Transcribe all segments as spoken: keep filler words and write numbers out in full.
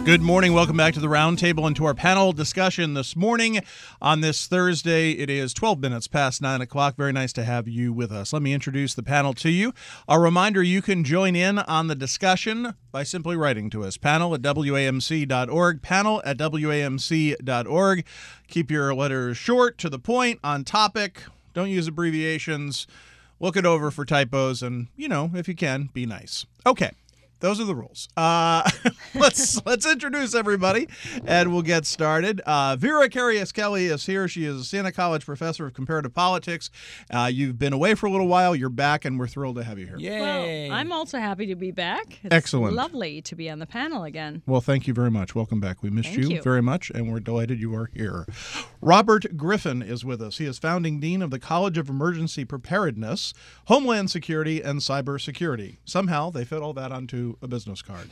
Good morning. Welcome back to the Roundtable and to our panel discussion this morning. On this Thursday, it is twelve minutes past nine o'clock. Very nice to have you with us. Let me introduce the panel to you. A reminder, you can join in on the discussion by simply writing to us. Panel at W A M C dot org. Panel at W A M C dot org. Keep your letters short, to the point, on topic. Don't use abbreviations. Look it over for typos and, you know, if you can, be nice. Okay. Those are the rules. Uh, let's let's introduce everybody, and we'll get started. Uh, Vera Karius-Kelly is here. She is a Siena College professor of comparative politics. Uh, you've been away for a little while. You're back, and we're thrilled to have you here. Yay! Well, I'm also happy to be back. It's Excellent. Lovely to be on the panel again. Well, thank you very much. Welcome back. We missed Thank you, you very much, and we're delighted you are here. Robert Griffin is with us. He is founding dean of the College of Emergency Preparedness, Homeland Security, and Cybersecurity. Somehow they fit all that onto a business card.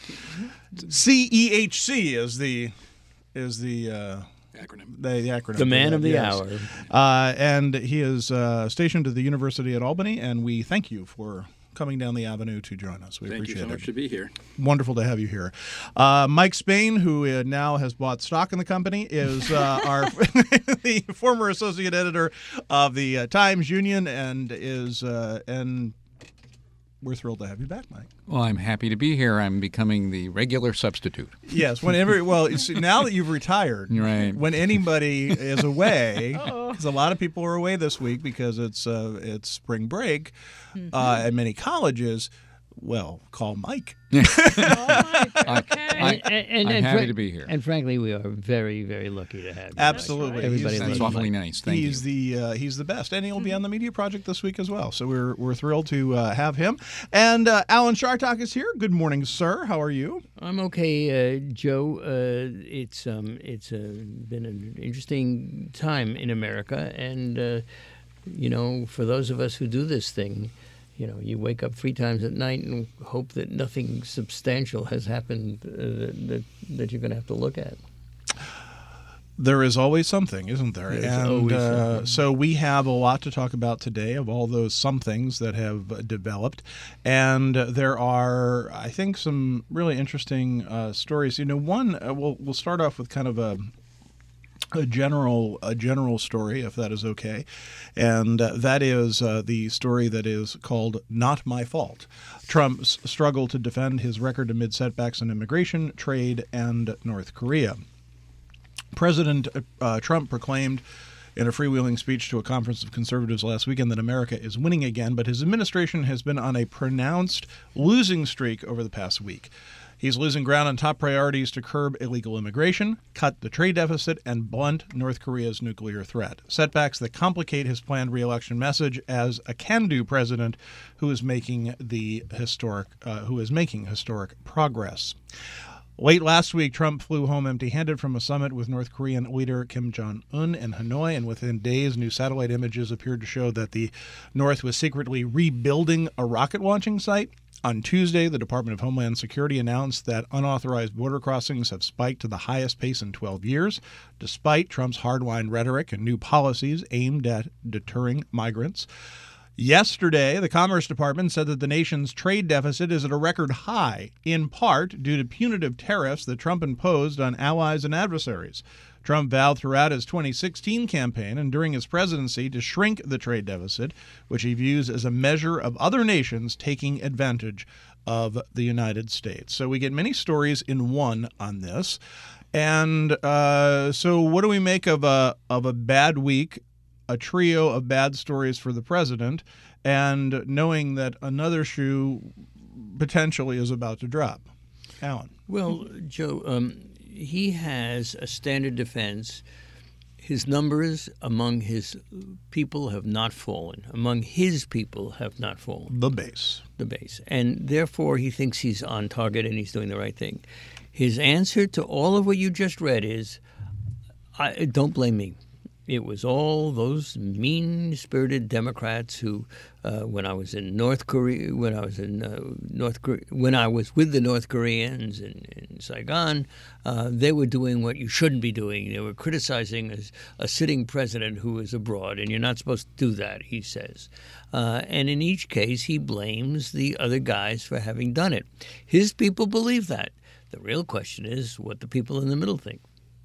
C E H C is the is the uh, acronym. The, the acronym. The man of the yes. hour. Uh, and he is uh, stationed at the University at Albany, and we thank you for coming down the avenue to join us. We Thank appreciate you so it. much to be here. Wonderful to have you here. Uh, Mike Spain, who uh, now has bought stock in the company, is uh, our the former associate editor of the uh, Times Union, and is uh, and. We're thrilled to have you back, Mike. Well, I'm happy to be here. I'm becoming the regular substitute. Yes, whenever. Well, it's, now that you've retired, right. When anybody is away, because a lot of people are away this week because it's uh, it's spring break mm-hmm. uh, at many colleges. Well, call Mike. oh, Mike. Okay. I, I, and, and, I'm and happy fra- to be here. And frankly, we are very, very lucky to have you. Absolutely. Everybody He's That's the, awfully nice. Thank he's you. the uh, he's the best, and he'll be on the Media Project this week as well. So we're we're thrilled to uh, have him. And uh, Alan Chartock is here. Good morning, sir. How are you? I'm okay, uh, Joe. Uh, it's um, it's uh, been an interesting time in America, and uh, you know, for those of us who do this thing. You know, you wake up three times at night and hope that nothing substantial has happened uh, that, that you're going to have to look at. There is always something, isn't there? There's and always uh, something. So we have a lot to talk about today of all those somethings that have developed. And there are, I think, some really interesting uh, stories. You know, one, uh, we'll, we'll start off with kind of a A general, a general story, if that is okay, and uh, that is uh, the story that is called "Not My Fault." Trump's struggle to defend his record amid setbacks in immigration, trade, and North Korea. President uh, Trump proclaimed in a freewheeling speech to a conference of conservatives last weekend that America is winning again, but his administration has been on a pronounced losing streak over the past week. He's losing ground on top priorities to curb illegal immigration, cut the trade deficit, and blunt North Korea's nuclear threat. Setbacks that complicate his planned re-election message as a can-do president who is making the historic, uh, who is making historic progress. Late last week, Trump flew home empty-handed from a summit with North Korean leader Kim Jong-un in Hanoi, and within days, new satellite images appeared to show that the North was secretly rebuilding a rocket launching site. On Tuesday, the Department of Homeland Security announced that unauthorized border crossings have spiked to the highest pace in twelve years, despite Trump's hardline rhetoric and new policies aimed at deterring migrants. Yesterday, the Commerce Department said that the nation's trade deficit is at a record high, in part due to punitive tariffs that Trump imposed on allies and adversaries. Trump vowed throughout his twenty sixteen campaign and during his presidency to shrink the trade deficit, which he views as a measure of other nations taking advantage of the United States. So we get many stories in one on this. And uh, so what do we make of a of a bad week, a trio of bad stories for the president, and knowing that another shoe potentially is about to drop? Alan. Well, Joe, um, he has a standard defense. His numbers among his people have not fallen. Among his people have not fallen. The base. The base. And therefore, he thinks he's on target and he's doing the right thing. His answer to all of what you just read is, I, don't blame me. It was all those mean-spirited Democrats who, uh, when I was in North Korea, when I was in uh, North Korea, when I was with the North Koreans in, in Saigon, uh, they were doing what you shouldn't be doing. They were criticizing a, a sitting president who is abroad, and you're not supposed to do that, he says. Uh, and in each case, he blames the other guys for having done it. His people believe that. The real question is what the people in the middle think.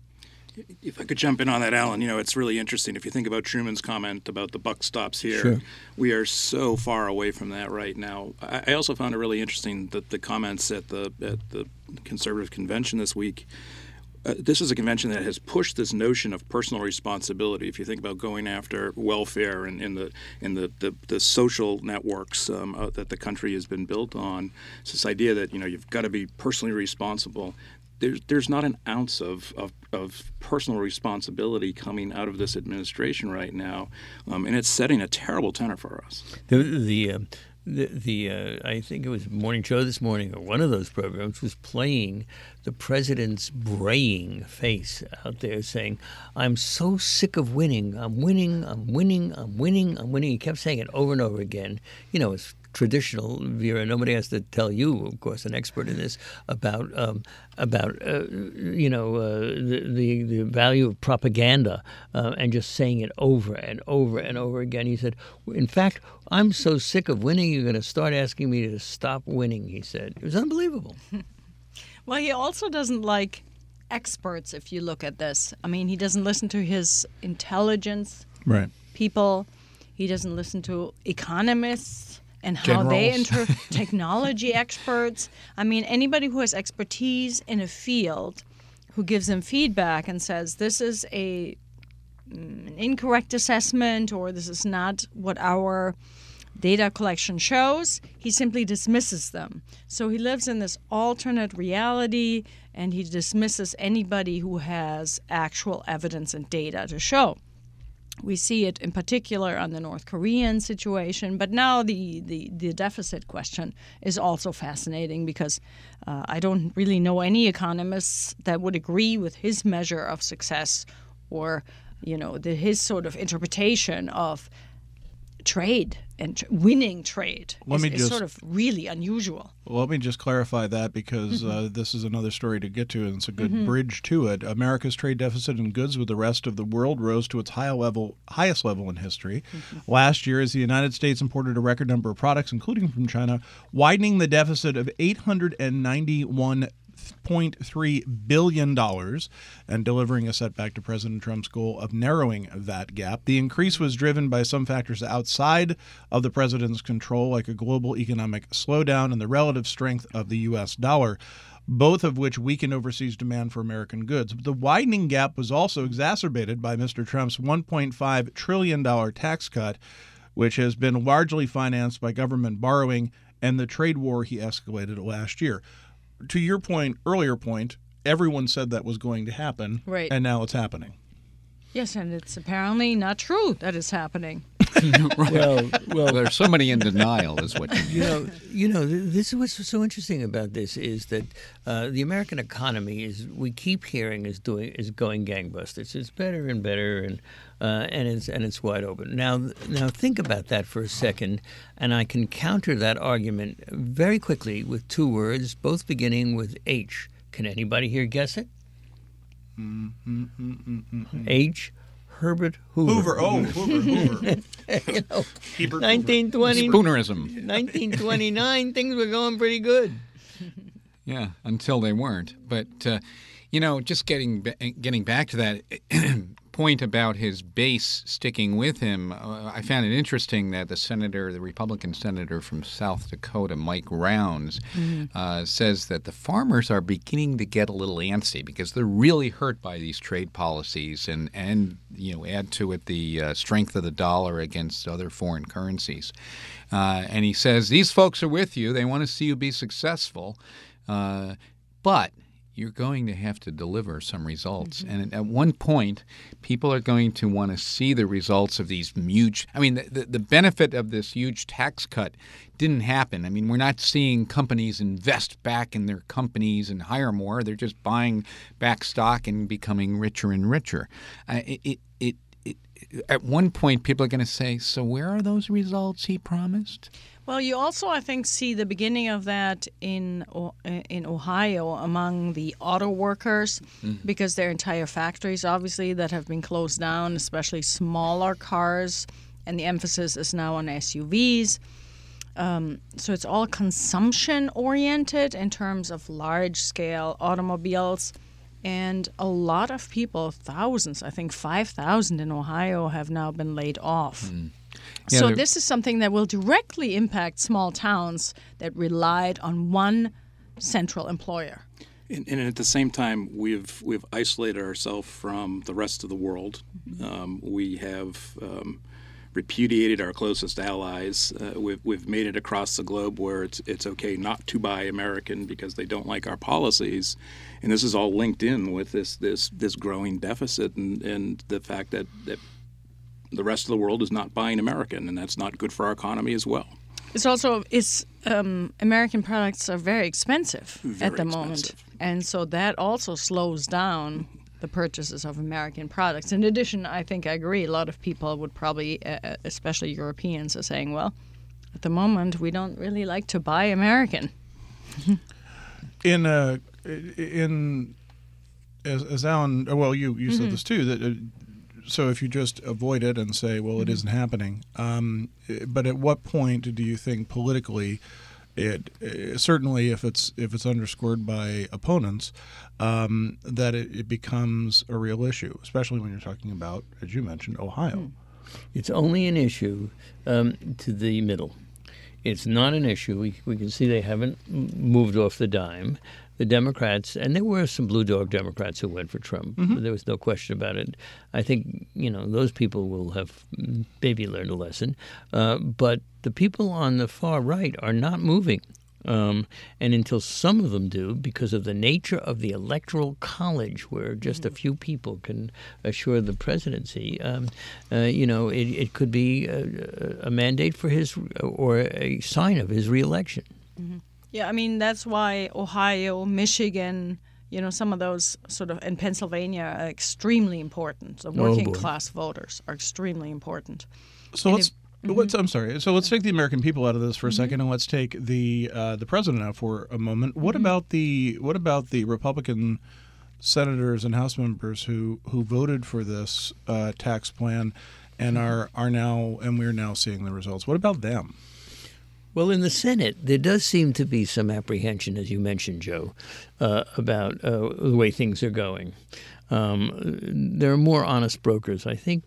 If I could jump in on that, Alan, you know, it's really interesting. If you think about Truman's comment about the buck stops here, Sure. we are so far away from that right now. I, I also found it really interesting that the comments at the at the Conservative Convention this week. Uh, this is a convention that has pushed this notion of personal responsibility. If you think about going after welfare and in the in the, the, the social networks um, uh, that the country has been built on, it's this idea that you know you've got to be personally responsible. There's there's not an ounce of, of, of personal responsibility coming out of this administration right now, um, and it's setting a terrible tenor for us. The the uh, the, the uh, I think it was Morning Show this morning, or one of those programs, was playing the president's braying face out there saying, "I'm so sick of winning. I'm winning. I'm winning. I'm winning. I'm winning." He kept saying it over and over again. You know, it's traditional, Vera. Nobody has to tell you, of course, an expert in this, about um, about uh, you know uh, the, the the value of propaganda uh, and just saying it over and over and over again. He said, "In fact, I'm so sick of winning. You're going to start asking me to stop winning." He said it was unbelievable. Well, he also doesn't like experts. If you look at this, I mean, he doesn't listen to his intelligence Right. people. He doesn't listen to economists and how they Generals. enter technology experts. I mean, anybody who has expertise in a field who gives him feedback and says, this is a mm, an incorrect assessment or this is not what our data collection shows, he simply dismisses them. So he lives in this alternate reality and he dismisses anybody who has actual evidence and data to show. We see it in particular on the North Korean situation, but now the, the, the deficit question is also fascinating because uh, I don't really know any economists that would agree with his measure of success or, you know, the, his sort of interpretation of trade and tr- winning trade. Let is, me is just- sort of really unusual. Well, let me just clarify that because uh, this is another story to get to, and it's a good bridge to it. America's trade deficit in goods with the rest of the world rose to its high level, highest level in history. Last year, as the United States imported a record number of products, including from China, widening the deficit of eight hundred ninety-one point three billion dollars and delivering a setback to President Trump's goal of narrowing that gap. The increase was driven by some factors outside of the president's control, like a global economic slowdown and the relative strength of the U S dollar, both of which weakened overseas demand for American goods. But the widening gap was also exacerbated by Mister Trump's one point five trillion dollars tax cut, which has been largely financed by government borrowing and the trade war he escalated last year. To your point, earlier point, everyone said that was going to happen, Right. and now it's happening. Yes, and it's apparently not true that it's happening. Well, well, There's somebody in denial, is what you mean. You know, you know. th- This is what's so interesting about this is that uh, the American economy is we keep hearing is doing is going gangbusters. It's better and better, and uh, and it's and it's wide open. Now, now think about that for a second, and I can counter that argument very quickly with two words, both beginning with H. Can anybody here guess it? H. Herbert Hoover. Hoover, oh, Hoover, Hoover. You know, Hebert Hoover. nineteen twenty, Spoonerism. nineteen twenty-nine, things were going pretty good. Yeah, until they weren't. But, uh, you know, just getting ba- getting back to that point about his base sticking with him, uh, I found it interesting that the senator, the Republican senator from South Dakota, Mike Rounds, uh, says that the farmers are beginning to get a little antsy because they're really hurt by these trade policies and, and you know, add to it the uh, strength of the dollar against other foreign currencies. Uh, and he says, these folks are with you. They want to see you be successful. Uh, but you're going to have to deliver some results. Mm-hmm. And at one point, people are going to want to see the results of these huge – I mean, the, the, the benefit of this huge tax cut didn't happen. I mean, we're not seeing companies invest back in their companies and hire more. They're just buying back stock and becoming richer and richer. Uh, it, it, it, it, at one point, people are going to say, so where are those results he promised? Well, you also, I think, see the beginning of that in O- in Ohio among the auto workers, mm-hmm. because their entire factories, obviously, that have been closed down, especially smaller cars, and the emphasis is now on S U Vs. Um, so it's all consumption oriented in terms of large scale automobiles. And a lot of people, thousands, I think five thousand in Ohio, have now been laid off. Mm. Yeah, so they're- this is something that will directly impact small towns that relied on one central employer. And, and at the same time, we've we've isolated ourselves from the rest of the world. Um, we have um, repudiated our closest allies. Uh, we've we've made it across the globe where it's it's okay not to buy American because they don't like our policies, and this is all linked in with this this this growing deficit and, and the fact that, that the rest of the world is not buying American, and that's not good for our economy as well. It's also it's um, American products are very expensive Very at the moment, expensive. and so that also slows down the purchases of American products. In addition, I think I agree. A lot of people would probably, uh, especially Europeans, are saying, "Well, at the moment, we don't really like to buy American." In uh, in as, as Alan, well, you you Mm-hmm. said this too, that uh, so if you just avoid it and say, well, it Mm-hmm. isn't happening, um, but at what point do you think politically it uh, certainly if it's if it's underscored by opponents um, that it, it becomes a real issue, especially when you're talking about, as you mentioned, Ohio. It's only an issue um, to the middle. It's not an issue. We, we can see they haven't m- moved off the dime. The Democrats, and there were some blue dog Democrats who went for Trump. There was no question about it. I think, you know, those people will have maybe learned a lesson. Uh, but the people on the far right are not moving. Um, and until some of them do, because of the nature of the electoral college, where just a few people can assure the presidency, um, uh, you know, it, it could be a, a mandate for his or a sign of his reelection. Yeah, I mean, that's why Ohio, Michigan, you know, some of those sort of, and Pennsylvania are extremely important. The working boy. class voters are extremely important. So And let's. if- Mm-hmm. Let's, I'm sorry. So let's take the American people out of this for a second, and let's take the uh, the president out for a moment. What Mm-hmm. about the what about the Republican senators and House members who, who voted for this uh, tax plan and Mm-hmm. are are now and we're now seeing the results? What about them? Well, in the Senate, there does seem to be some apprehension, as you mentioned, Joe, uh, about uh, the way things are going. Um, there are more honest brokers. I think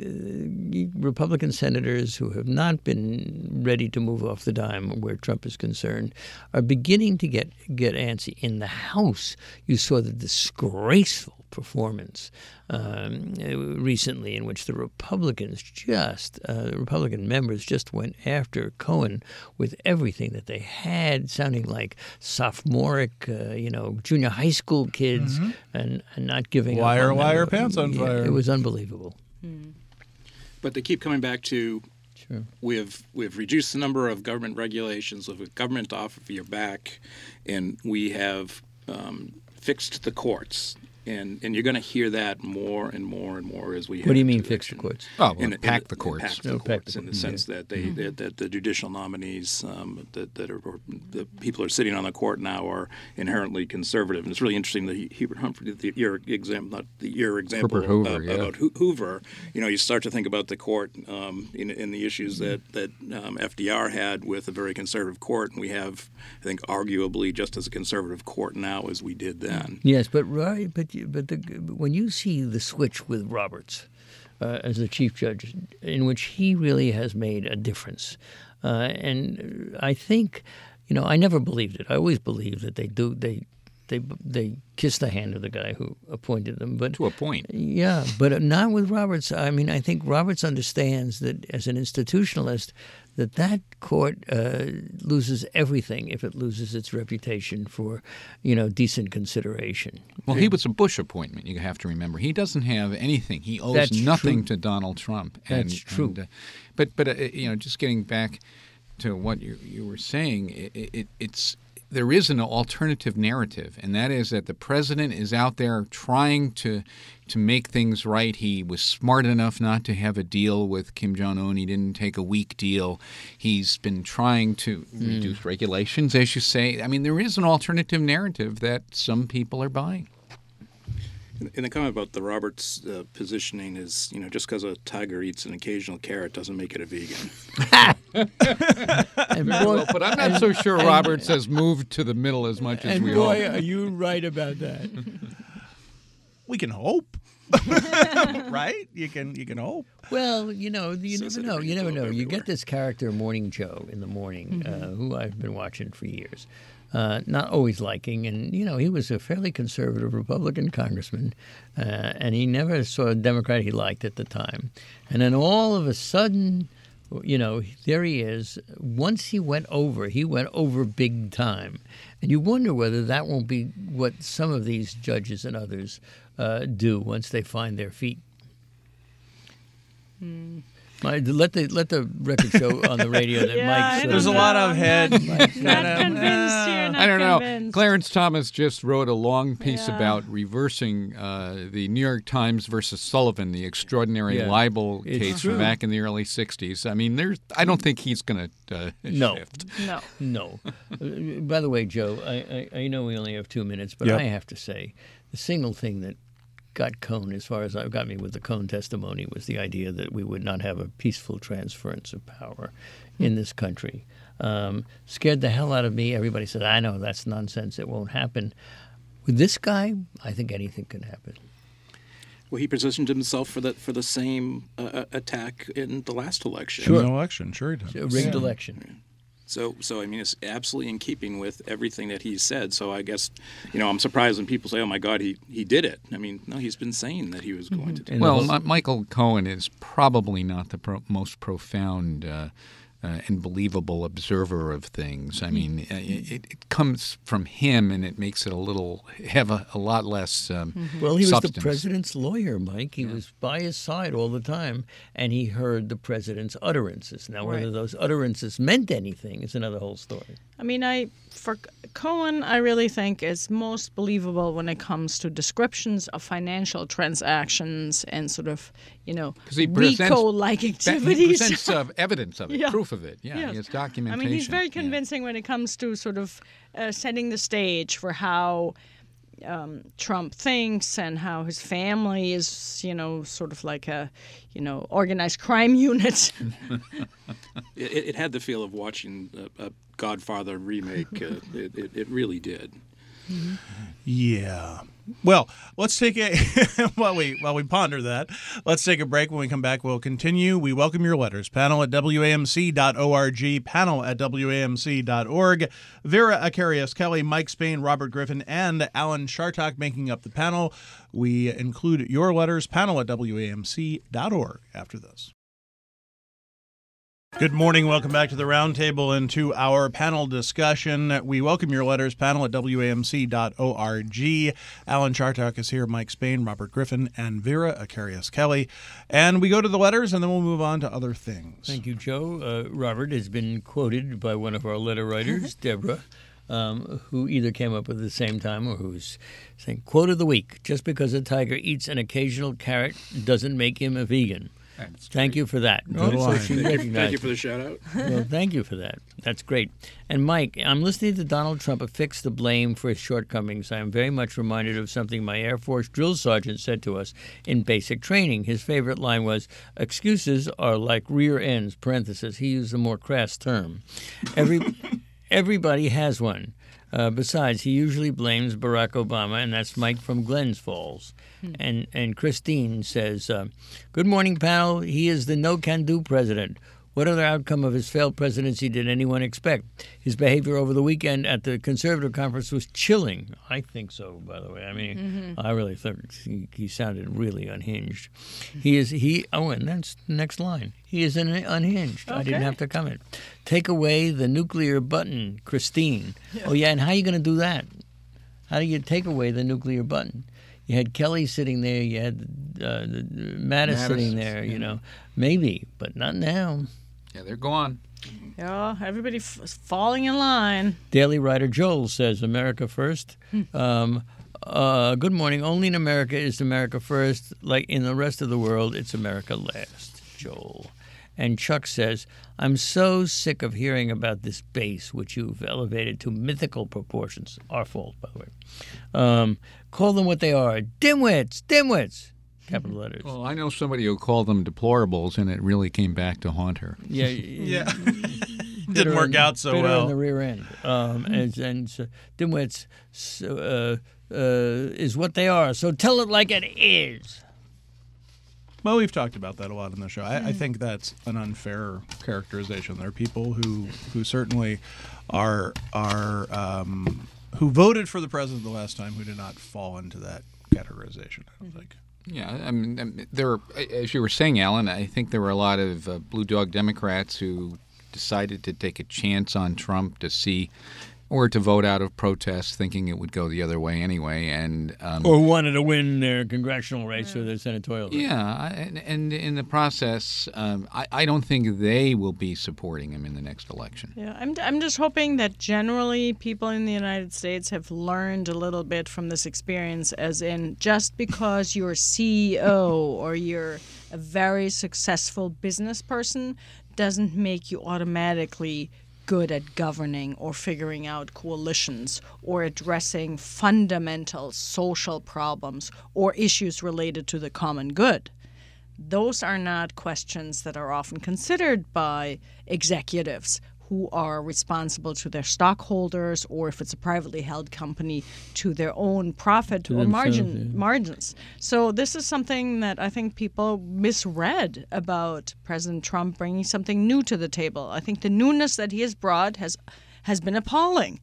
uh, Republican senators who have not been ready to move off the dime where Trump is concerned are beginning to get, get antsy. In the House, you saw the disgraceful performance um, recently in which the Republicans just, uh, Republican members just went after Cohen with everything that they had, sounding like sophomoric, uh, you know, junior high school kids, and, and not giving up. Liar, on them. liar, pants on Yeah, fire. It was unbelievable. But they keep coming back to Sure. we've we've reduced the number of government regulations, with government off of your back, and we have um, fixed the courts. And and you're going to hear that more and more and more as we. What do you head mean into fix the election. courts? Oh, well, In- pack in- the courts. Pack the No, pack courts the in the courts, sense that they that, that the judicial nominees um, that that are or the people who are sitting on the court now are inherently conservative. And it's really interesting that Hubert Humphrey, the, your example, not the, your example Herbert Hoover, uh, yeah. about Ho- Hoover. You know, you start to think about the court um, in, in the issues that that um, F D R had with a very conservative court, and we have, I think, arguably just as a conservative court now as we did then. Yes, but right, but you- but the, when you see the switch with Roberts uh, as the chief judge, in which he really has made a difference, uh, and I think, you know, I never believed it. I always believed that they do they they they kiss the hand of the guy who appointed them, but To a point. yeah, but not with Roberts. I mean, I think Roberts understands that as an institutionalist, that that court uh, loses everything if it loses its reputation for, you know, decent consideration. Well, he was a Bush appointment. You have to remember, he doesn't have anything. He owes That's nothing true. to Donald Trump. And, That's true. and, uh, but but uh, you know, just getting back to what you you were saying, it, it, it's there is an alternative narrative, and that is that the president is out there trying to to make things right. He was smart enough not to have a deal with Kim Jong-un. He didn't take a weak deal. He's been trying to reduce regulations, as you say. I mean, there is an alternative narrative that some people are buying. And the comment about the Roberts uh, positioning is, you know, just because a tiger eats an occasional carrot doesn't make it a vegan. And Very boy, well, but I'm not so sure Roberts has moved to the middle as much as and we boy, hope. are you right about that? We can hope. Right? You can you can hope. Well, you know, you Says never it know. every You never globe know. You everywhere. get this character, Morning Joe, in the morning, uh, who I've been watching for years. Uh, not always liking, and you know, he was a fairly conservative Republican congressman, uh, and he never saw a Democrat he liked at the time. And then all of a sudden, you know, there he is. Once he went over, he went over big time, and you wonder whether that won't be what some of these judges and others uh, do once they find their feet. My- Let the let the record show on the radio that Yeah, Mike's. I uh, don't There's a know. lot of I'm head. Not, Mike's not kind of, convinced here. Not I don't know. convinced. Clarence Thomas just wrote a long piece Yeah. about reversing uh, the New York Times versus Sullivan, the extraordinary Yeah. libel It's case true. from back in the early sixties. I mean, there's. I don't think he's going to uh, No. shift. No. No. Uh, By the way, Joe, I, I, I know we only have two minutes, but Yep. I have to say, the single thing that got Cohn, as far as I got me with the Cohn testimony, was the idea that we would not have a peaceful transference of power in this country. Um, scared the hell out of me. Everybody said, I know, that's nonsense. It won't happen. With this guy, I think anything can happen. Well, he positioned himself for the for the same uh, attack in the last election. In the election, sure he does. A rigged election. So, so I mean, it's absolutely in keeping with everything that he said. So I guess, you know, I'm surprised when people say, "Oh my God, he, he did it." I mean, no, he's been saying that he was going to do it. And Well, the whole- Mi- Michael Cohen is probably not the pro- most profound uh, uh, and believable observer of things. I mean, uh, it, it comes from him, and it makes it a little have a, a lot less. Um, Well, he was substance. the president's lawyer, Mike. He was by his side all the time, and he heard the president's utterances. Now, whether Right. those utterances meant anything is another whole story. I mean, I for Cohen, I really think is most believable when it comes to descriptions of financial transactions and sort of, you know, 'Cause he presents- RICO-like He activities. presents uh, evidence of it, Yeah. proof of it. Yeah, Yes. he has documentation. I mean, he's very Yeah. convincing when it comes to sort of uh, setting the stage for how um, Trump thinks and how his family is, you know, sort of like a, you know, organized crime unit. It, it, it had the feel of watching a, a Godfather remake. Uh, it, it, it really did. Yeah. Well, let's take a while we while we ponder that. Let's take a break. When we come back, we'll continue. We welcome your letters. Panel at W A M C dot org. Panel at W A M C dot org. Vera Acarius Kelly, Mike Spain, Robert Griffin, and Alan Chartock making up the panel. We include your letters. Panel at W A M C dot org. After this. Good morning. Welcome back to the Roundtable and to our panel discussion. We welcome your letters, panel at W A M C dot org. Alan Chartock is here, Mike Spain, Robert Griffin, and Vera Acarius Kelly. And we go to the letters, and then we'll move on to other things. Thank you, Joe. Uh, Robert has been quoted by one of our letter writers, Deborah, um, who either came up with it at the same time or who's saying, quote of the week, just because a tiger eats an occasional carrot doesn't make him a vegan. That's Thank you for that. Good so line. she Thank recognized you for the shout out. Well, thank you for that. That's great. And Mike, I'm listening to Donald Trump affix the blame for his shortcomings. I am very much reminded of something my Air Force drill sergeant said to us in basic training. His favorite line was, excuses are like rear ends, parenthesis. He used a more crass term. Every, everybody has one. Uh, besides, he usually blames Barack Obama, and that's Mike from Glens Falls. And and Christine says, uh, good morning, panel. He is the no-can-do president. What other outcome of his failed presidency did anyone expect? His behavior over the weekend at the conservative conference was chilling. I think so, by the way. I mean, mm-hmm. I really thought he, he sounded really unhinged. He is, he, oh, and that's the next line. He is an, unhinged. Okay. I didn't have to comment. Take away the nuclear button, Christine. Yeah. Oh, yeah, and how are you going to do that? How do you take away the nuclear button? You had Kelly sitting there. You had uh, the, the Mattis, Mattis sitting there, you know. Maybe, but not now. Yeah, they're gone. Yeah, everybody f- falling in line. Daily writer Joel says, America first. um, uh, good morning. Only in America is America first. Like in the rest of the world, it's America last, Joel. And Chuck says, I'm so sick of hearing about this base, which you've elevated to mythical proportions. Our fault, by the way. Um, call them what they are. Dimwits, dimwits. capital letters. Well, I know somebody who called them deplorables, and it really came back to haunt her. Yeah, Yeah. bit Didn't her work in- out so bit her well. in the rear end. Um, and and so, dimwits uh, uh, is what they are. So tell it like it is. Well, we've talked about that a lot in the show. I, I think that's an unfair characterization. There are people who, who certainly are are um, who voted for the president the last time who did not fall into that categorization. I don't think. Yeah, I mean, I mean, there were, as you were saying, Alan, I think there were a lot of uh, blue dog Democrats who decided to take a chance on Trump to see, or to vote out of protest, thinking it would go the other way anyway, and um, Or wanted to win their congressional race or their senatorial race. yeah, I- and, and in the process, um, I, I don't think they will be supporting him in the next election. Yeah, I'm, I'm just hoping that generally people in the United States have learned a little bit from this experience, as in just because you're C E O or you're a very successful business person doesn't make you automatically good at governing or figuring out coalitions or addressing fundamental social problems or issues related to the common good. Those are not questions that are often considered by executives who are responsible to their stockholders, or if it's a privately held company, to their own profit or themselves, margin yeah. margins. So this is something that I think people misread about President Trump bringing something new to the table. I think the newness that he has brought has has been appalling.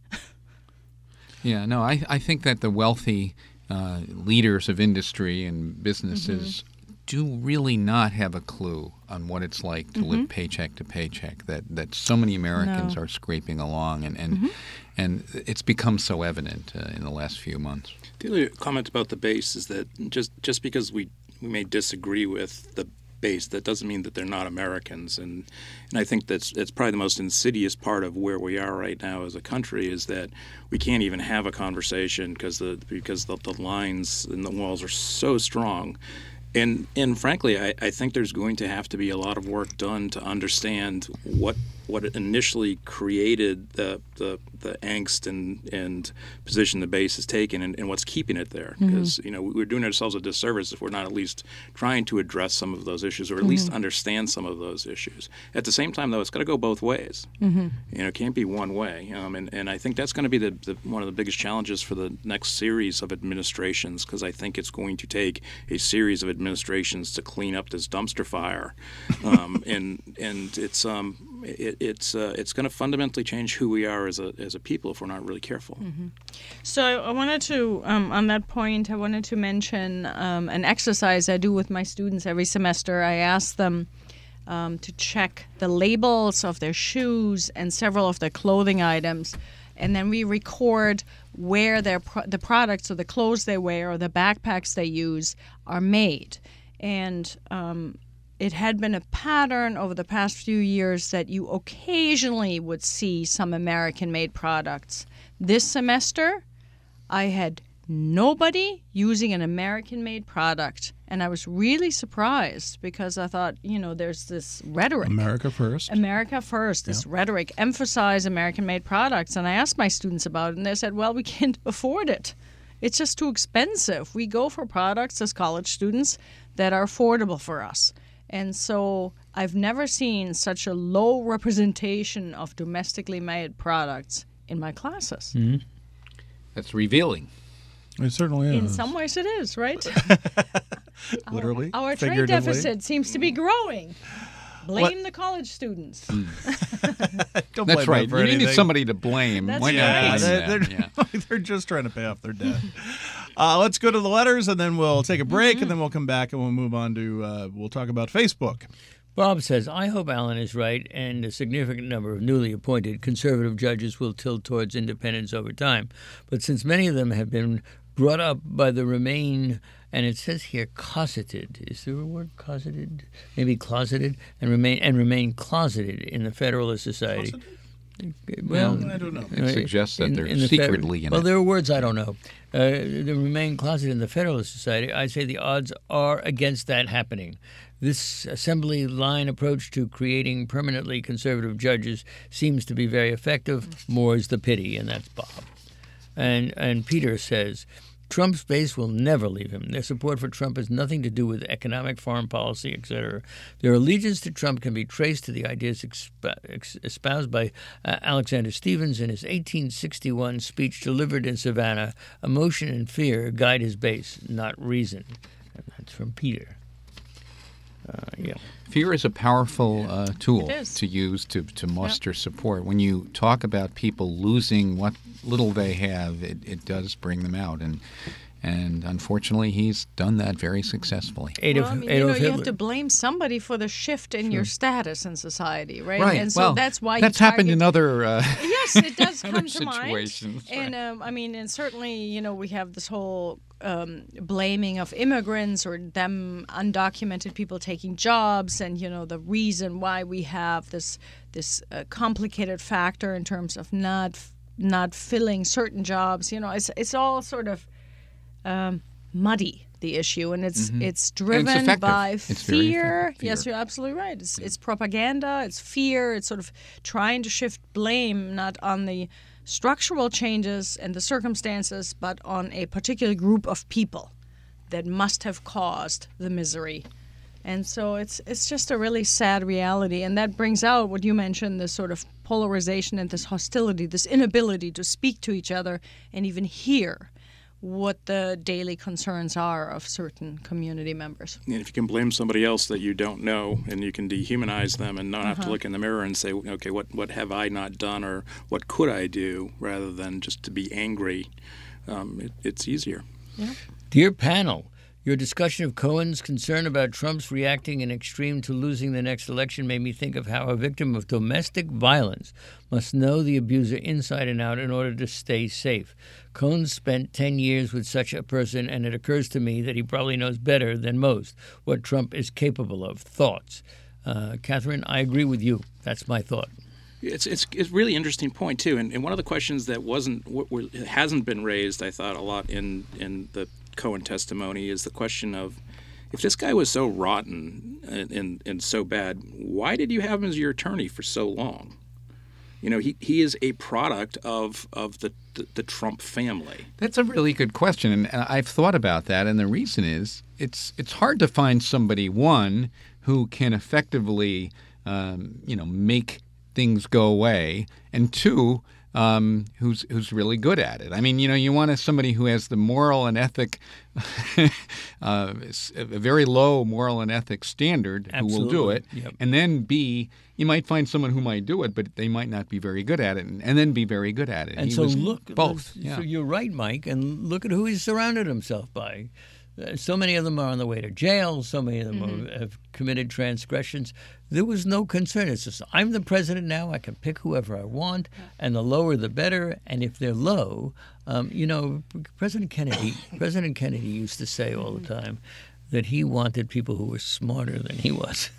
Yeah, no, I, I think that the wealthy uh, leaders of industry and businesses do really not have a clue on what it's like to live paycheck to paycheck, that, that so many Americans No. are scraping along, and, and, and it's become so evident uh, in the last few months. The other comment about the base is that just just because we, we may disagree with the base, that doesn't mean that they're not Americans. And and I think that's that's probably the most insidious part of where we are right now as a country, is that we can't even have a conversation because the because the, the lines and the walls are so strong. And and frankly, I, I think there's going to have to be a lot of work done to understand what what initially created the the, the angst and, and position the base has taken, and, and what's keeping it there. Because you know we're doing ourselves a disservice if we're not at least trying to address some of those issues, or at least understand some of those issues. At the same time, though, it's got to go both ways. You know, it can't be one way. Um, and and I think that's going to be the, the one of the biggest challenges for the next series of administrations, because I think it's going to take a series of administrations to clean up this dumpster fire, um, and and it's um it, it's uh, it's going to fundamentally change who we are as a as a people if we're not really careful. So I wanted to, um, on that point, I wanted to mention um, an exercise I do with my students every semester. I ask them um, to check the labels of their shoes and several of their clothing items, and then we record where their pro- the products or the clothes they wear or the backpacks they use are made. And um, it had been a pattern over the past few years that you occasionally would see some American-made products. This semester, I had nobody using an American-made product, and I was really surprised because I thought, you know, there's this rhetoric. America first. America first, this rhetoric, emphasize American-made products. And I asked my students about it, and they said, well, we can't afford it. It's just too expensive. We go for products as college students that are affordable for us. And so I've never seen such a low representation of domestically made products in my classes. That's revealing. It certainly is. In some ways it is, right? Literally, Our trade figuratively. deficit seems to be growing. Blame the college students. Don't That's blame them right. for You need anything. somebody to blame. That's Why not right. Yeah, blame they're, them? they're, Yeah. they're just trying to pay off their debt. Uh, let's go to the letters, and then we'll take a break, and then we'll come back and we'll move on to uh, we'll talk about Facebook. Bob says, I hope Alan is right, and a significant number of newly appointed conservative judges will tilt towards independence over time. But since many of them have been brought up by the Remain, and it says here closeted. Is there a word closeted? Maybe closeted, and remain and remain closeted in the Federalist Society. Well, I don't know. It suggests that they're the secretly in well, it. there are words I don't know. Uh, they remain closeted in the Federalist Society. I say the odds are against that happening. This assembly line approach to creating permanently conservative judges seems to be very effective. More's the pity, and that's Bob. And and Peter says, Trump's base will never leave him. Their support for Trump has nothing to do with economic, foreign policy, et cetera. Their allegiance to Trump can be traced to the ideas exp- espoused by uh, Alexander Stevens in his eighteen sixty-one speech delivered in Savannah. Emotion and fear guide his base, not reason. And that's from Peter. Uh, yeah. Fear is a powerful uh, tool It is. to use to, to muster support. When you talk about people losing what little they have, it, it does bring them out. And and unfortunately, he's done that very successfely. Adolf, Well, I mean, Adolf you know, Hitler. you have to blame somebody for the shift in your status in society, right? Right. And so well, that's why that's you happened target- in other uh, Yes, it does other come to mind. situations. And um, I mean, and certainly, you know, we have this whole um, blaming of immigrants or them undocumented people taking jobs, and you know, the reason why we have this this uh, complicated factor in terms of not not filling certain jobs. You know, it's it's all sort of um, muddy, the issue, and it's Mhm. it's And driven it's effective. by It's very fear. effective. Yes, Fear. you're absolutely right. It's it's propaganda. It's fear. It's sort of trying to shift blame not on the structural changes and the circumstances, but on a particular group of people that must have caused the misery. And so it's it's just a really sad reality, and that brings out what you mentioned: this sort of polarization and this hostility, this inability to speak to each other and even hear what the daily concerns are of certain community members. And if you can blame somebody else that you don't know, and you can dehumanize them and not have Uh-huh. to look in the mirror and say, okay, what, what have I not done, or what could I do, rather than just to be angry, um, it, it's easier. Dear panel, your discussion of Cohen's concern about Trump's reacting in extreme to losing the next election made me think of how a victim of domestic violence must know the abuser inside and out in order to stay safe. Cohen spent ten years with such a person, and it occurs to me that he probably knows better than most what Trump is capable of. Thoughts? Uh, Catherine, I agree with you. That's my thought. It's it's it's a really interesting point too, and, and one of the questions that wasn't w- w- hasn't been raised, I thought, a lot in in the Cohen testimony is the question of, if this guy was so rotten and, and and so bad, why did you have him as your attorney for so long? You know, he, he is a product of of the, the the Trump family. That's a really good question, and I've thought about that. And the reason is, it's it's hard to find somebody, one, who can effectively, um, you know, make things go away, and two, um, who's who's really good at it. I mean, you know, you want somebody who has the moral and ethic, uh, a very low moral and ethic standard, who will do Absolutely. it, Yep. and then B, you might find someone who might do it, but they might not be very good at it, and, and then be very good at it. And He so was look, both. So Yeah. you're right, Mike, and look at who he's surrounded himself by. Uh, So many of them are on the way to jail. So many of them are, have committed transgressions. There was no concern. It's just, I'm the president now. I can pick whoever I want, and the lower the better. And if they're low, um, you know, President Kennedy, President Kennedy used to say all the time that he wanted people who were smarter than he was.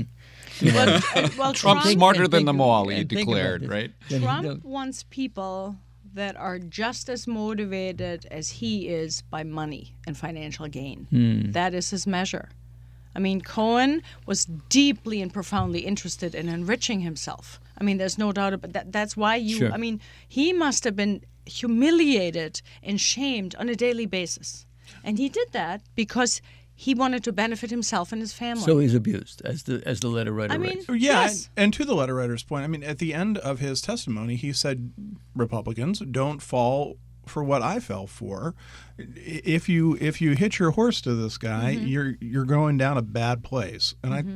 Well, uh, well, Trump's Trump, smarter Think- than them all, he think about declared, this. right? Then he Trump don't- wants people that are just as motivated as he is by money and financial gain. Hmm. That is his measure. I mean, Cohen was deeply and profoundly interested in enriching himself. I mean, there's no doubt about that. That's why you, Sure. I mean, he must have been humiliated and shamed on a daily basis. And he did that because he wanted to benefit himself and his family. So he's abused, as the as the letter writer I mean, writes. Yeah, Yes. and, and to the letter writer's point, I mean, at the end of his testimony, he said, "Republicans, don't fall for what I fell for. If you if you hitch your horse to this guy, Mm-hmm. you're you're going down a bad place." And I,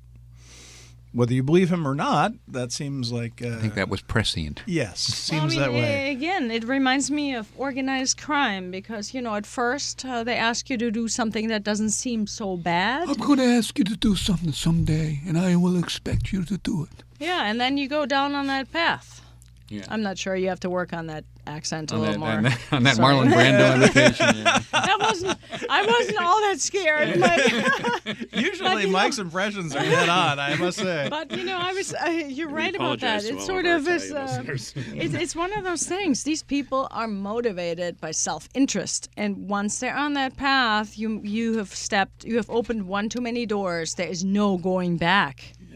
whether you believe him or not, that seems like uh, I think that was prescient. yes, seems well, I that mean, way. a- Again, it reminds me of organized crime because, you know, at first uh, they ask you to do something that doesn't seem so bad. going to ask you to do something someday, and I will expect you to do it. Yeah, and then you go down on that path. Yeah. I'm not sure. You have to work on that accent a On little that, more. on that, on that Sorry. Marlon Brando imitation. Yeah. That wasn't. I wasn't all that scared, but, Usually, you know- Mike's impressions are dead on. I must say. but you know, I was. Uh, you're We right about that. apologize to It's all sort our of is. Italian Uh, listeners. it's, it's one of those things. These people are motivated by self-interest, and once they're on that path, you you have stepped, you have opened one too many doors. There is no going back.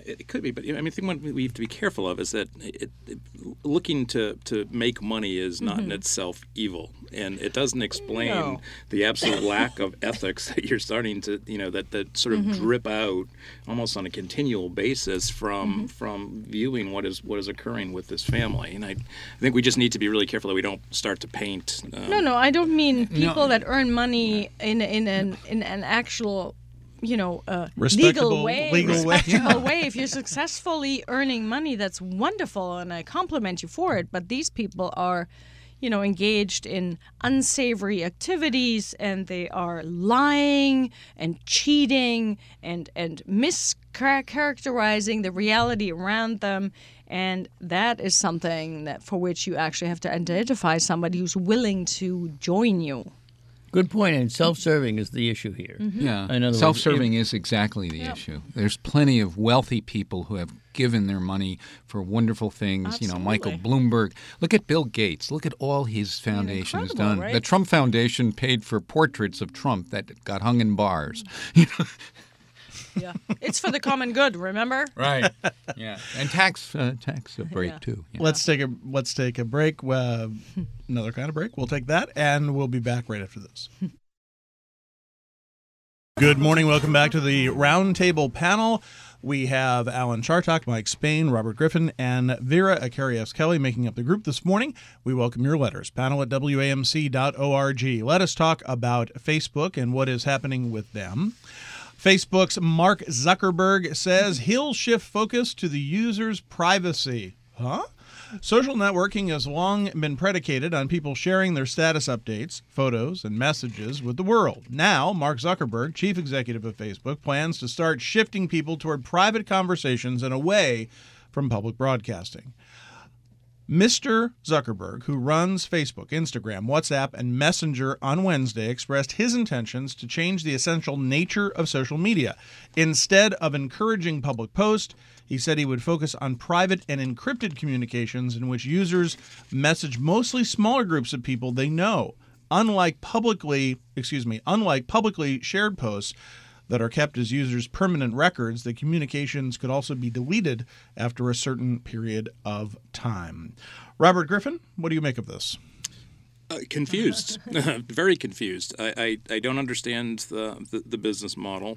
It could be, but you know, I mean, I think what we have to be careful of is that it, it, looking to, to make money is not mm-hmm. in itself evil, and it doesn't explain no. the absolute lack of ethics that you're starting to, you know, that, that sort of mm-hmm. drip out almost on a continual basis from mm-hmm. from viewing what is what is occurring with this family. And I, I think we just need to be really careful that we don't start to paint. Um, no, no, I don't mean people no. that earn money in in an in an actual. You know, uh, Respectable, legal way, legal way. respectable way. If you're successfully earning money, that's wonderful, and I compliment you for it. But these people are, you know, engaged in unsavory activities, and they are lying and cheating and and mischaracterizing the reality around them. And that is something that for which you actually have to identify somebody who's willing to join you. Good point, and self-serving is the issue here. Mm-hmm. Yeah, In other self-serving words, is exactly the Yep. issue. There's plenty of wealthy people who have given their money for wonderful things. You know, Michael Absolutely. Bloomberg. Look at Bill Gates. Look at all his foundation has incredible, done. right? The Trump Foundation paid for portraits of Trump that got hung in bars. You know? Yeah, it's for the common good. Remember? Right. Yeah. And tax uh, tax a break Yeah. too. Yeah. Let's take a let's take a break. Uh, another kind of break. We'll take that, and we'll be back right after this. Good morning. Welcome back to the Roundtable panel. We have Alan Chartock, Mike Spain, Robert Griffin, and Vera Akarievs-Kelly making up the group this morning. We welcome your letters. Panel at W A M C dot org. Let us talk about Facebook and what is happening with them. Facebook's Mark Zuckerberg says he'll shift focus to the user's privacy. Huh? Social networking has long been predicated on people sharing their status updates, photos, and messages with the world. Now, Mark Zuckerberg, chief executive of Facebook, plans to start shifting people toward private conversations and away from public broadcasting. Mister Zuckerberg, who runs Facebook, Instagram, WhatsApp, and Messenger on Wednesday, expressed his intentions to change the essential nature of social media. Instead of encouraging public posts, he said he would focus on private and encrypted communications in which users message mostly smaller groups of people they know. Unlike publicly, excuse me, unlike publicly shared posts that are kept as users' permanent records, the communications could also be deleted after a certain period of time. Robert Griffin, what do you make of this? Uh, confused, very confused. I, I, I don't understand the, the, the business model.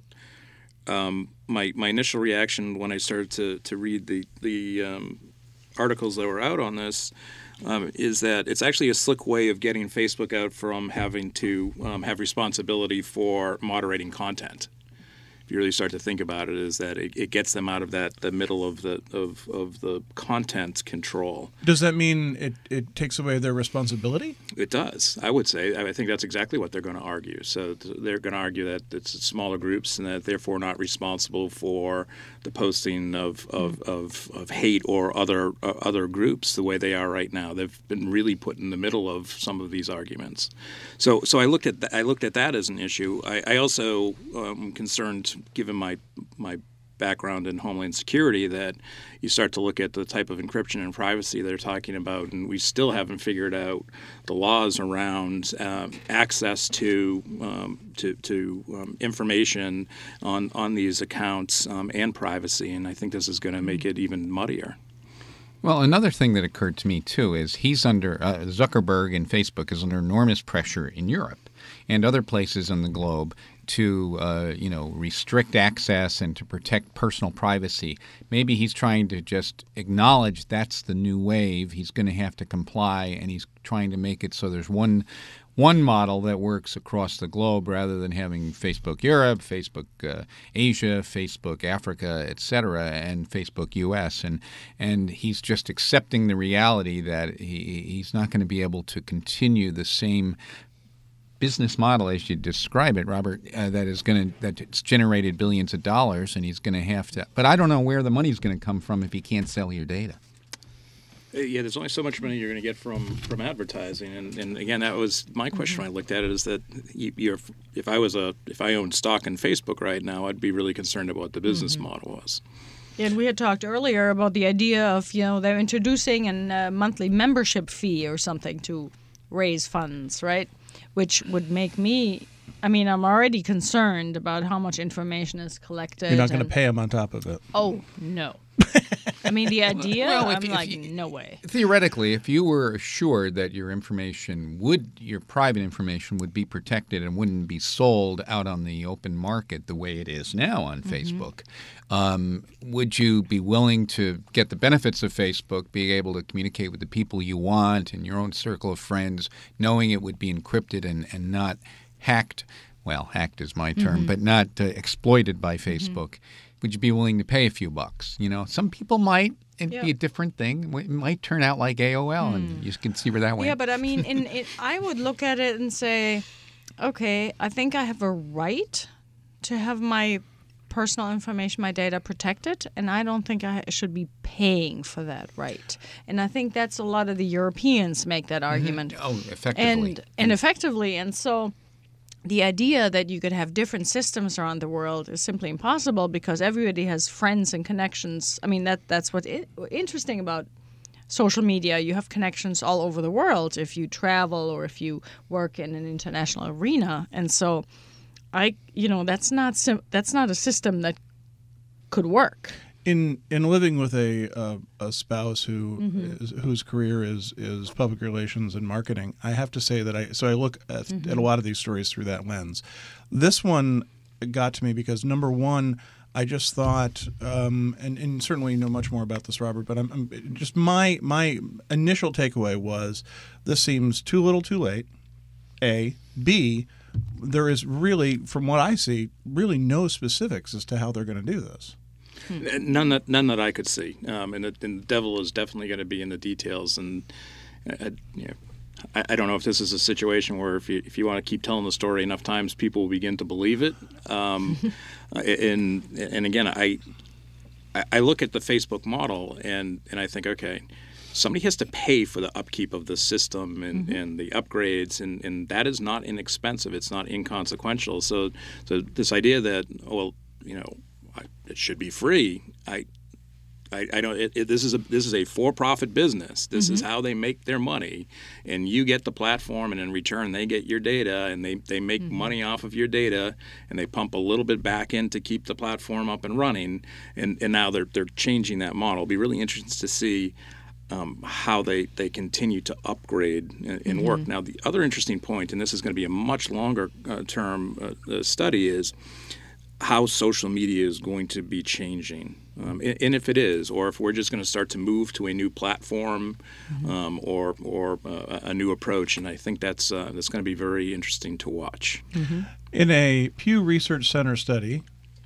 Um, my my initial reaction when I started to, to read the the um, articles that were out on this um, is that it's actually a slick way of getting Facebook out from having to um, have responsibility for moderating content. If you really start to think about it, is that it, it gets them out of that the middle of the of, of the content control. Does that mean it, it takes away their responsibility? It does, I would say. I think that's exactly what they're going to argue. So they're going to argue that it's smaller groups and that therefore not responsible for the posting of of, of, of hate or other uh, other groups the way they are right now. They've been really put in the middle of some of these arguments. So so I looked at th- I looked at that as an issue. I, I also am concerned, given my my background in Homeland Security, that you start to look at the type of encryption and privacy they're talking about, and we still haven't figured out the laws around um, access to um, to, to um, information on on these accounts um, and privacy. And I think this is going to make it even muddier. Well, another thing that occurred to me, too, is he's under uh, Zuckerberg and Facebook is under enormous pressure in Europe and other places on the globe to, uh, you know, restrict access and to protect personal privacy. Maybe he's trying to just acknowledge that's the new wave. He's going to have to comply, and he's trying to make it so there's one one model that works across the globe rather than having Facebook Europe, Facebook uh, Asia, Facebook Africa, et cetera, and Facebook U S. And and he's just accepting the reality that he he's not going to be able to continue the same business model as you describe it, Robert, uh, that is going to that it's generated billions of dollars, and he's going to have to. But I don't know where the money's going to come from if he can't sell your data. Yeah, there's only so much money you're going to get from, from advertising, and, and again, that was my question when I looked at it. Is that you, you're if I was a if I owned stock in Facebook right now, I'd be really concerned about what the business mm-hmm. model was. And we had talked earlier about the idea of, you know, they're introducing a uh, monthly membership fee or something to raise funds, right? which would make me. I mean, I'm already concerned about how much information is collected. You're not going to and- pay them on top of it. Oh no! I mean, the idea. Well, if- I'm if like, you- no way. Theoretically, if you were assured that your information would, your private information would be protected and wouldn't be sold out on the open market the way it is now on Facebook, um, would you be willing to get the benefits of Facebook, being able to communicate with the people you want in your own circle of friends, knowing it would be encrypted and, and not hacked? Well, hacked is my term, Mm-hmm. but not uh, exploited by Facebook. Would you be willing to pay a few bucks? You know, some people might. It'd Yeah. be a different thing. It might turn out like A O L, and you can see where that went. Yeah, but I mean, in it, I would look at it and say, okay, I think I have a right to have my personal information, my data protected, and I don't think I should be paying for that right. And I think that's a lot of the Europeans make that argument. Oh, effectively. And and effectively, and so the idea that you could have different systems around the world is simply impossible because everybody has friends and connections. I mean, that that's what's i- interesting about social media. You have connections all over the world if you travel or if you work in an international arena. And so, I, you know, that's not sim- that's not a system that could work. In in living with a uh, a spouse who Mm-hmm. is, whose career is is public relations and marketing, I have to say that I so I look at, Mm-hmm. at a lot of these stories through that lens. This one got to me because number one, I just thought, um, and, and certainly you know much more about this, Robert, but I'm, I'm just my my initial takeaway was this seems too little, too late. A, B, there is really, from what I see, really no specifics as to how they're going to do this. None that none that I could see, um, and, the, and the devil is definitely going to be in the details. And uh, you know, I, I don't know if this is a situation where if you if you want to keep telling the story enough times, people will begin to believe it. Um, and and again, I I look at the Facebook model and and I think, okay, somebody has to pay for the upkeep of the system and, Mm-hmm. and the upgrades, and, and that is not inexpensive. It's not inconsequential. So so this idea that, well, you know, I, it should be free. I, I, I don't. It, it, this is a this is a for-profit business. This is how they make their money, and you get the platform, and in return they get your data, and they, they make money off of your data, and they pump a little bit back in to keep the platform up and running. And, and now they're they're changing that model. It'll be really interesting to see um, how they, they continue to upgrade and, and work. Now the other interesting point, and this is going to be a much longer uh, term uh, study, is how social media is going to be changing, um, and, and if it is, or if we're just going to start to move to a new platform, um, or or uh, a new approach. And I think that's uh, that's going to be very interesting to watch. In a Pew Research Center study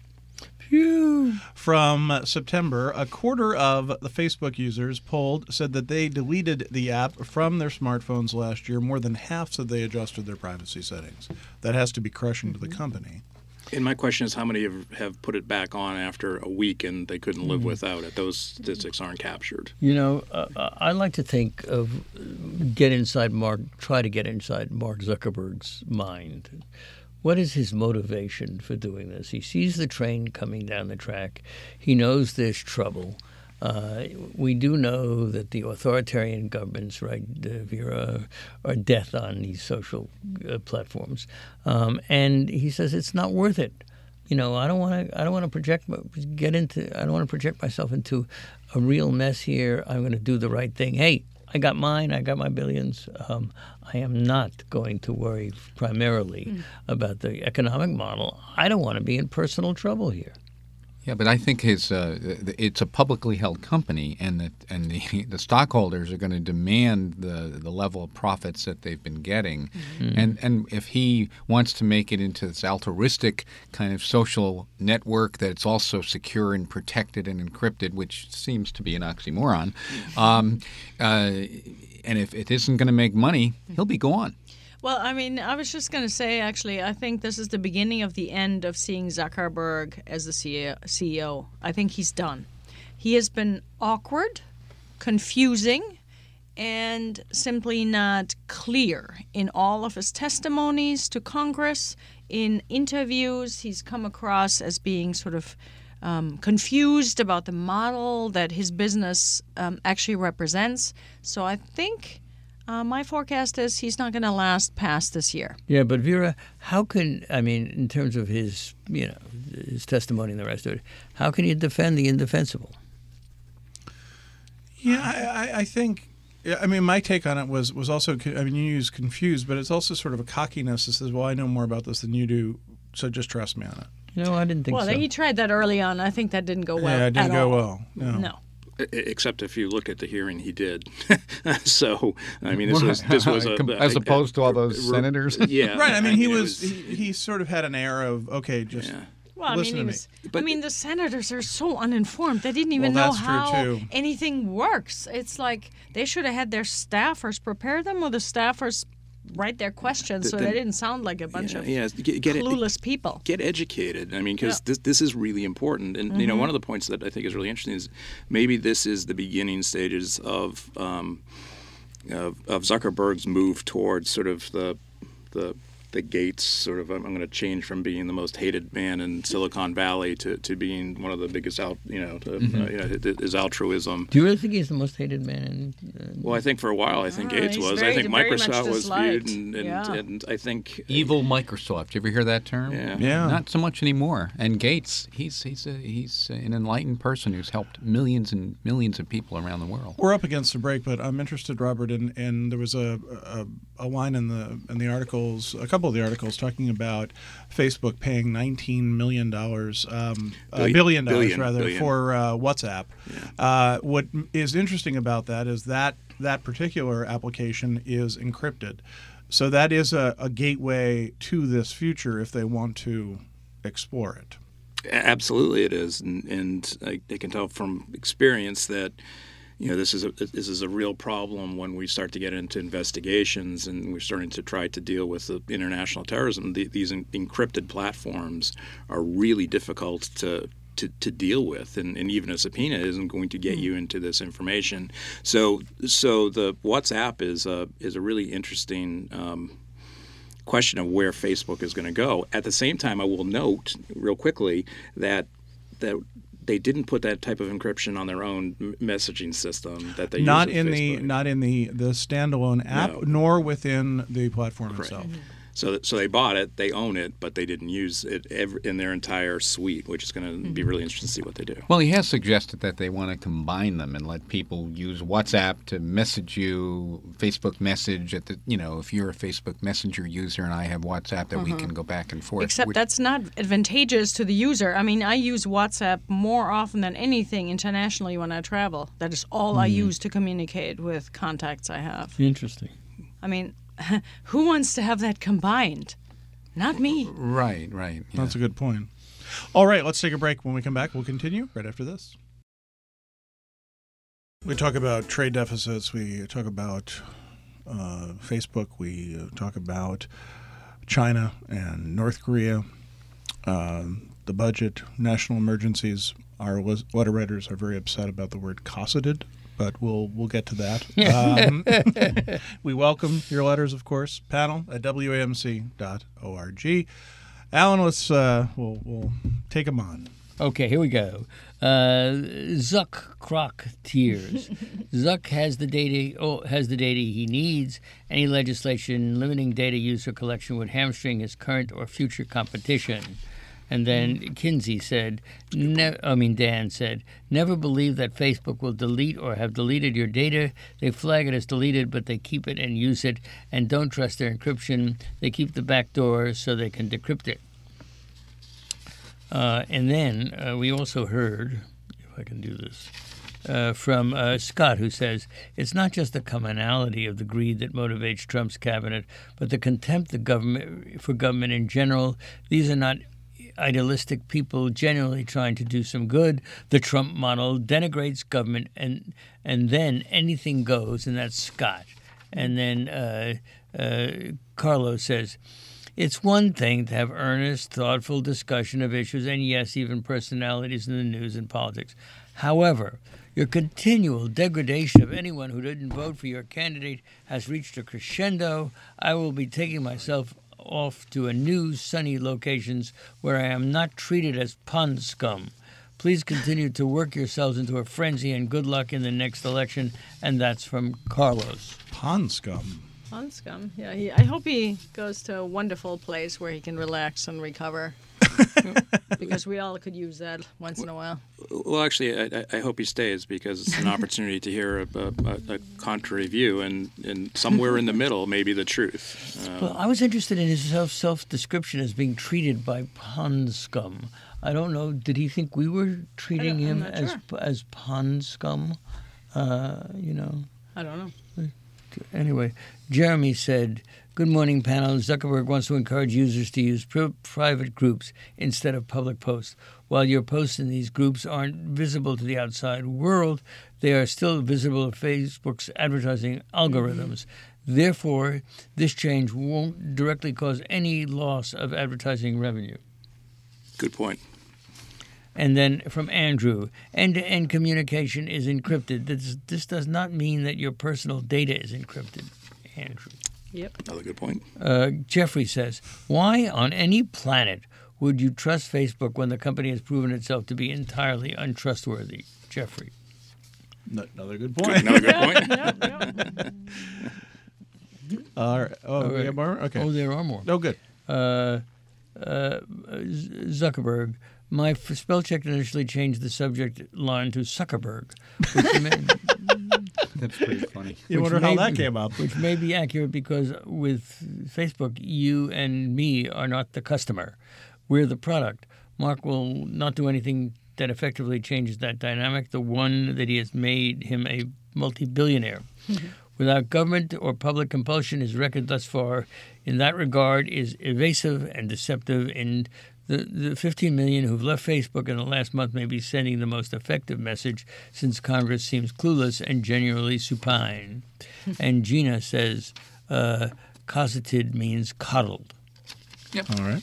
from September, a quarter of the Facebook users polled said that they deleted the app from their smartphones last year. More than half said they adjusted their privacy settings. That has to be crushing to the company. And my question is, how many have, have put it back on after a week and they couldn't live without it? Those statistics aren't captured. You know, uh, I like to think of get inside Mark, try to get inside Mark Zuckerberg's mind. What is his motivation for doing this? He sees the train coming down the track. He knows there's trouble. Uh, we do know that the authoritarian governments, right, uh, Vera, are death on these social uh, platforms, um, and he says it's not worth it. You know, I don't want to. I don't want to project. Get into. I don't want to project myself into a real mess here. I'm going to do the right thing. Hey, I got mine. I got my billions. Um, I am not going to worry primarily mm. about the economic model. I don't want to be in personal trouble here. Yeah, but I think his uh, it's a publicly held company, and the and the, the stockholders are going to demand the, the level of profits that they've been getting, mm-hmm. and and if he wants to make it into this altruistic kind of social network that's also secure and protected and encrypted, which seems to be an oxymoron, um, uh, and if it isn't going to make money, he'll be gone. Well, I mean, I was just going to say, actually, I think this is the beginning of the end of seeing Zuckerberg as the C E O. I think he's done. He has been awkward, confusing, and simply not clear in all of his testimonies to Congress. In interviews, he's come across as being sort of um, confused about the model that his business um, actually represents. So I think... Uh, my forecast is he's not going to last past this year. Yeah, but Vera, how can, I mean, in terms of his, you know, his testimony and the rest of it, how can you defend the indefensible? Yeah, I, I, I think, I mean, my take on it was, was also, I mean, you use confused, but it's also sort of a cockiness that says, well, I know more about this than you do, so just trust me on it. No, I didn't think well, so. he tried that early on. I think that didn't go well. Yeah, it didn't at go all. well. No. No. Except if you look at the hearing, he did. So, I mean, this was this was a, as opposed to all those a- senators. Yeah, Right. I mean, he it was, he, he sort of had an air of, okay, just Yeah. Well, I listen mean, he to was, me. I mean, the senators are so uninformed. They didn't even Well, know that's true, how too. anything works. It's like they should have had their staffers prepare them, or the staffers write their questions, The- so the- they didn't sound like a bunch yeah, of yeah, get, get it- clueless people. Get educated. I mean, because Yeah. this this is really important. And you know, Mm-hmm. one of the points that I think is really interesting is maybe this is the beginning stages of um, of, of Zuckerberg's move towards sort of the the the Gates sort of. I'm, I'm going to change from being the most hated man in Silicon Valley to, to being one of the biggest out. You know, to, Mm-hmm. uh, you know, his altruism. Do you really think he's the most hated man in... Uh, Well, I think for a while, I think Ah, Gates he's was. very- I think very much Microsoft was viewed, disliked. and, and, Yeah. and I think Evil Microsoft. You ever hear that term? Yeah. Yeah. Not so much anymore. And Gates, he's he's a, he's an enlightened person who's helped millions and millions of people around the world. We're up against the break, but I'm interested, Robert, in, in there was a, a a line in the in the articles, a couple of the articles talking about Facebook paying nineteen million dollars, um, a Billion- billion dollars billion, rather, billion. for uh, WhatsApp. Uh, what is interesting about that is that that particular application is encrypted, so that is a, a gateway to this future if they want to explore it. absolutely it is, and, and I, I can tell from experience that you know this is a this is a real problem when we start to get into investigations and we're starting to try to deal with the international terrorism. The, these en- encrypted platforms are really difficult to. To, to deal with, and, and even a subpoena isn't going to get you into this information. So, so the WhatsApp is a is a really interesting um, question of where Facebook is going to go. At the same time, I will note real quickly that that they didn't put that type of encryption on their own m- messaging system that they Not use in with the Facebook. not in the the standalone app, No. nor within the platform Correct. itself. So, so they bought it, they own it, but they didn't use it ever in their entire suite, which is going to be really interesting to see what they do. Well, he has suggested that they want to combine them and let people use WhatsApp to message you, Facebook message at the, you know, if you're a Facebook Messenger user and I have WhatsApp, that we can go back and forth. Except which- that's not advantageous to the user. I mean, I use WhatsApp more often than anything internationally when I travel. That is all I use to communicate with contacts I have. Interesting. I mean, who wants to have that combined? Not me. Right, right. yeah. That's a good point. All right, let's take a break. When we come back, we'll continue right after this. We talk about trade deficits. We talk about uh, Facebook. We uh, talk about China and North Korea, uh, the budget, national emergencies. Our lis- letter writers are very upset about the word cosseted, but we'll we'll get to that. Um, we welcome your letters, of course. Panel at W A M C dot org. Alan, let's uh, we'll we'll take them on. Okay, here we go. Uh, Zuck Croc Tears. Zuck has the data. Oh, has the data he needs. Any legislation limiting data use or collection would hamstring his current or future competition. And then Kinsey said, ne- I mean, Dan said, never believe that Facebook will delete or have deleted your data. They flag it as deleted, but they keep it and use it, and don't trust their encryption. They keep the back door so they can decrypt it. Uh, and then uh, we also heard, if I can do this, uh, from uh, Scott, who says, it's not just the commonality of the greed that motivates Trump's cabinet, but the contempt the government for government in general. These are not idealistic people genuinely trying to do some good. The Trump model denigrates government, and and then anything goes, and that's Scott. And then uh, uh, Carlos says, it's one thing to have earnest, thoughtful discussion of issues, and yes, even personalities in the news and politics. However, your continual degradation of anyone who didn't vote for your candidate has reached a crescendo. I will be taking myself off to a new sunny locations where I am not treated as pond scum. Please continue to work yourselves into a frenzy, and good luck in the next election. And that's from Carlos. Pond scum. Pond scum. Yeah, he, I hope he goes to a wonderful place where he can relax and recover. Because we all could use that once in a while. Well, actually, I, I hope he stays because it's an opportunity to hear a, a, a contrary view, and, and somewhere in the middle may be the truth. Uh, Well, I was interested in his self self description as being treated by pond scum. I don't know. Did he think we were treating I don't- him I'm not as sure. as pond scum? Uh, you know. I don't know. Anyway, Jeremy said, "Good morning, panel. Zuckerberg wants to encourage users to use pri- private groups instead of public posts. While your posts in these groups aren't visible to the outside world, they are still visible to Facebook's advertising algorithms. Therefore, this change won't directly cause any loss of advertising revenue." good point. And then from Andrew, end-to-end communication is encrypted. This, this does not mean that your personal data is encrypted, Andrew. Yep. Another good point. Uh, Jeffrey says, why on any planet would you trust Facebook when the company has proven itself to be entirely untrustworthy? Jeffrey. N- Another good Good, point. another good point. Yep, yep. All right. Oh, we right. have more? Okay. Oh, there are more. Oh, good. Uh, uh, Zuckerberg. My f- spell check initially changed the subject line to Zuckerberg, which may, That's pretty funny. You which wonder how may that be- came up. Which may be accurate because with Facebook, you and me are not the customer. We're the product. Mark will not do anything that effectively changes that dynamic, the one that he has made him a multi-billionaire. Without government or public compulsion, his record thus far in that regard is evasive and deceptive. And the, the fifteen million who've left Facebook in the last month may be sending the most effective message since Congress seems clueless and genuinely supine. And Gina says, uh, cosseted means coddled. All right.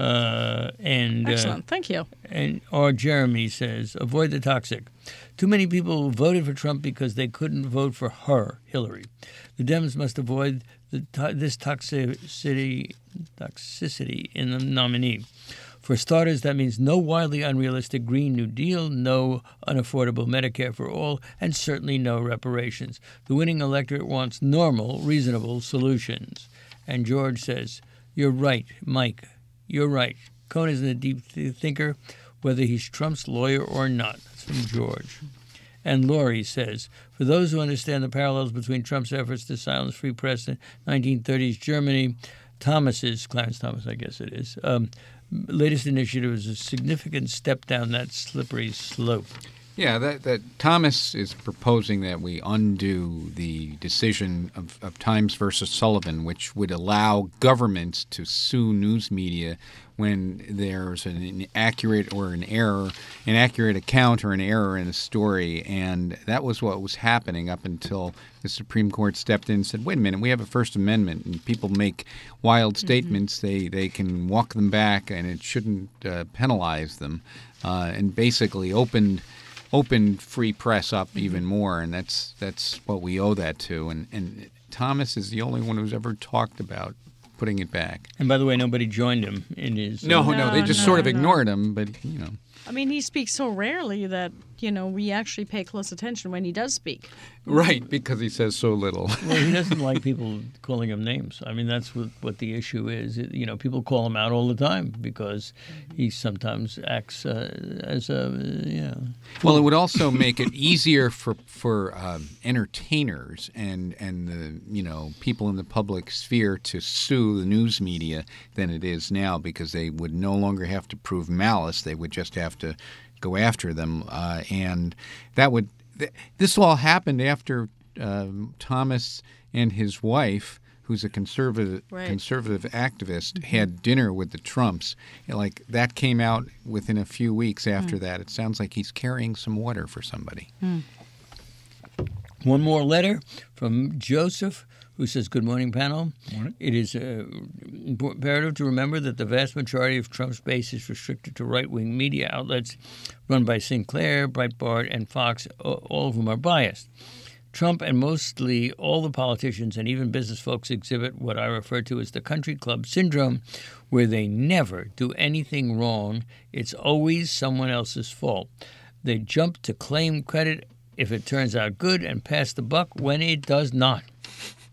Uh, and uh, Excellent. Thank you. and or Jeremy says, avoid the toxic. Too many people voted for Trump because they couldn't vote for her, Hillary. The Dems must avoid the to- this toxicity, toxicity in the nominee. For starters, that means no wildly unrealistic Green New Deal, no unaffordable Medicare for all, and certainly no reparations. The winning electorate wants normal, reasonable solutions. And George says, you're right, Mike. You're right. Cohn isn't a deep th- thinker, whether he's Trump's lawyer or not. That's from George. And Laurie says, for those who understand the parallels between Trump's efforts to silence free press in nineteen thirties Germany, Thomas's, Clarence Thomas, I guess it is, um, latest initiative is a significant step down that slippery slope. Yeah, that, that Thomas is proposing that we undo the decision of, of Times versus Sullivan, which would allow governments to sue news media when there's an inaccurate or an error, inaccurate account or an error in a story. And that was what was happening up until the Supreme Court stepped in and said, wait a minute, we have a First Amendment, and people make wild statements. They, they can walk them back, and it shouldn't uh, penalize them, uh, and basically opened opened free press up even more, and that's that's what we owe that to. And and Thomas is the only one who's ever talked about putting it back. And by the way, nobody joined him in his... No, uh, no, they No, just no, sort of no. ignored him, but you know. I mean, he speaks so rarely that, you know, we actually pay close attention when he does speak. Right, because he says so little. Well, he doesn't like people calling him names. I mean, that's what, what the issue is. It- you know, people call him out all the time because he sometimes acts uh, as a, uh, you know... Well, it would also make it easier for for um, entertainers and and the you know people in the public sphere to sue the news media than it is now, because they would no longer have to prove malice; they would just have to go after them, uh, and that would. Th- this all happened after um, Thomas and his wife, who's a conservative Right. conservative activist, had dinner with the Trumps. And, like that came out within a few weeks after that. It sounds like he's carrying some water for somebody. One more letter from Joseph, who says, good morning, panel. Morning. It is uh, imperative to remember that the vast majority of Trump's base is restricted to right-wing media outlets run by Sinclair, Breitbart, and Fox, all of whom are biased. Trump and mostly all the politicians and even business folks exhibit what I refer to as the country club syndrome, where they never do anything wrong. It's always someone else's fault. They jump to claim credit if it turns out good and pass the buck when it does not.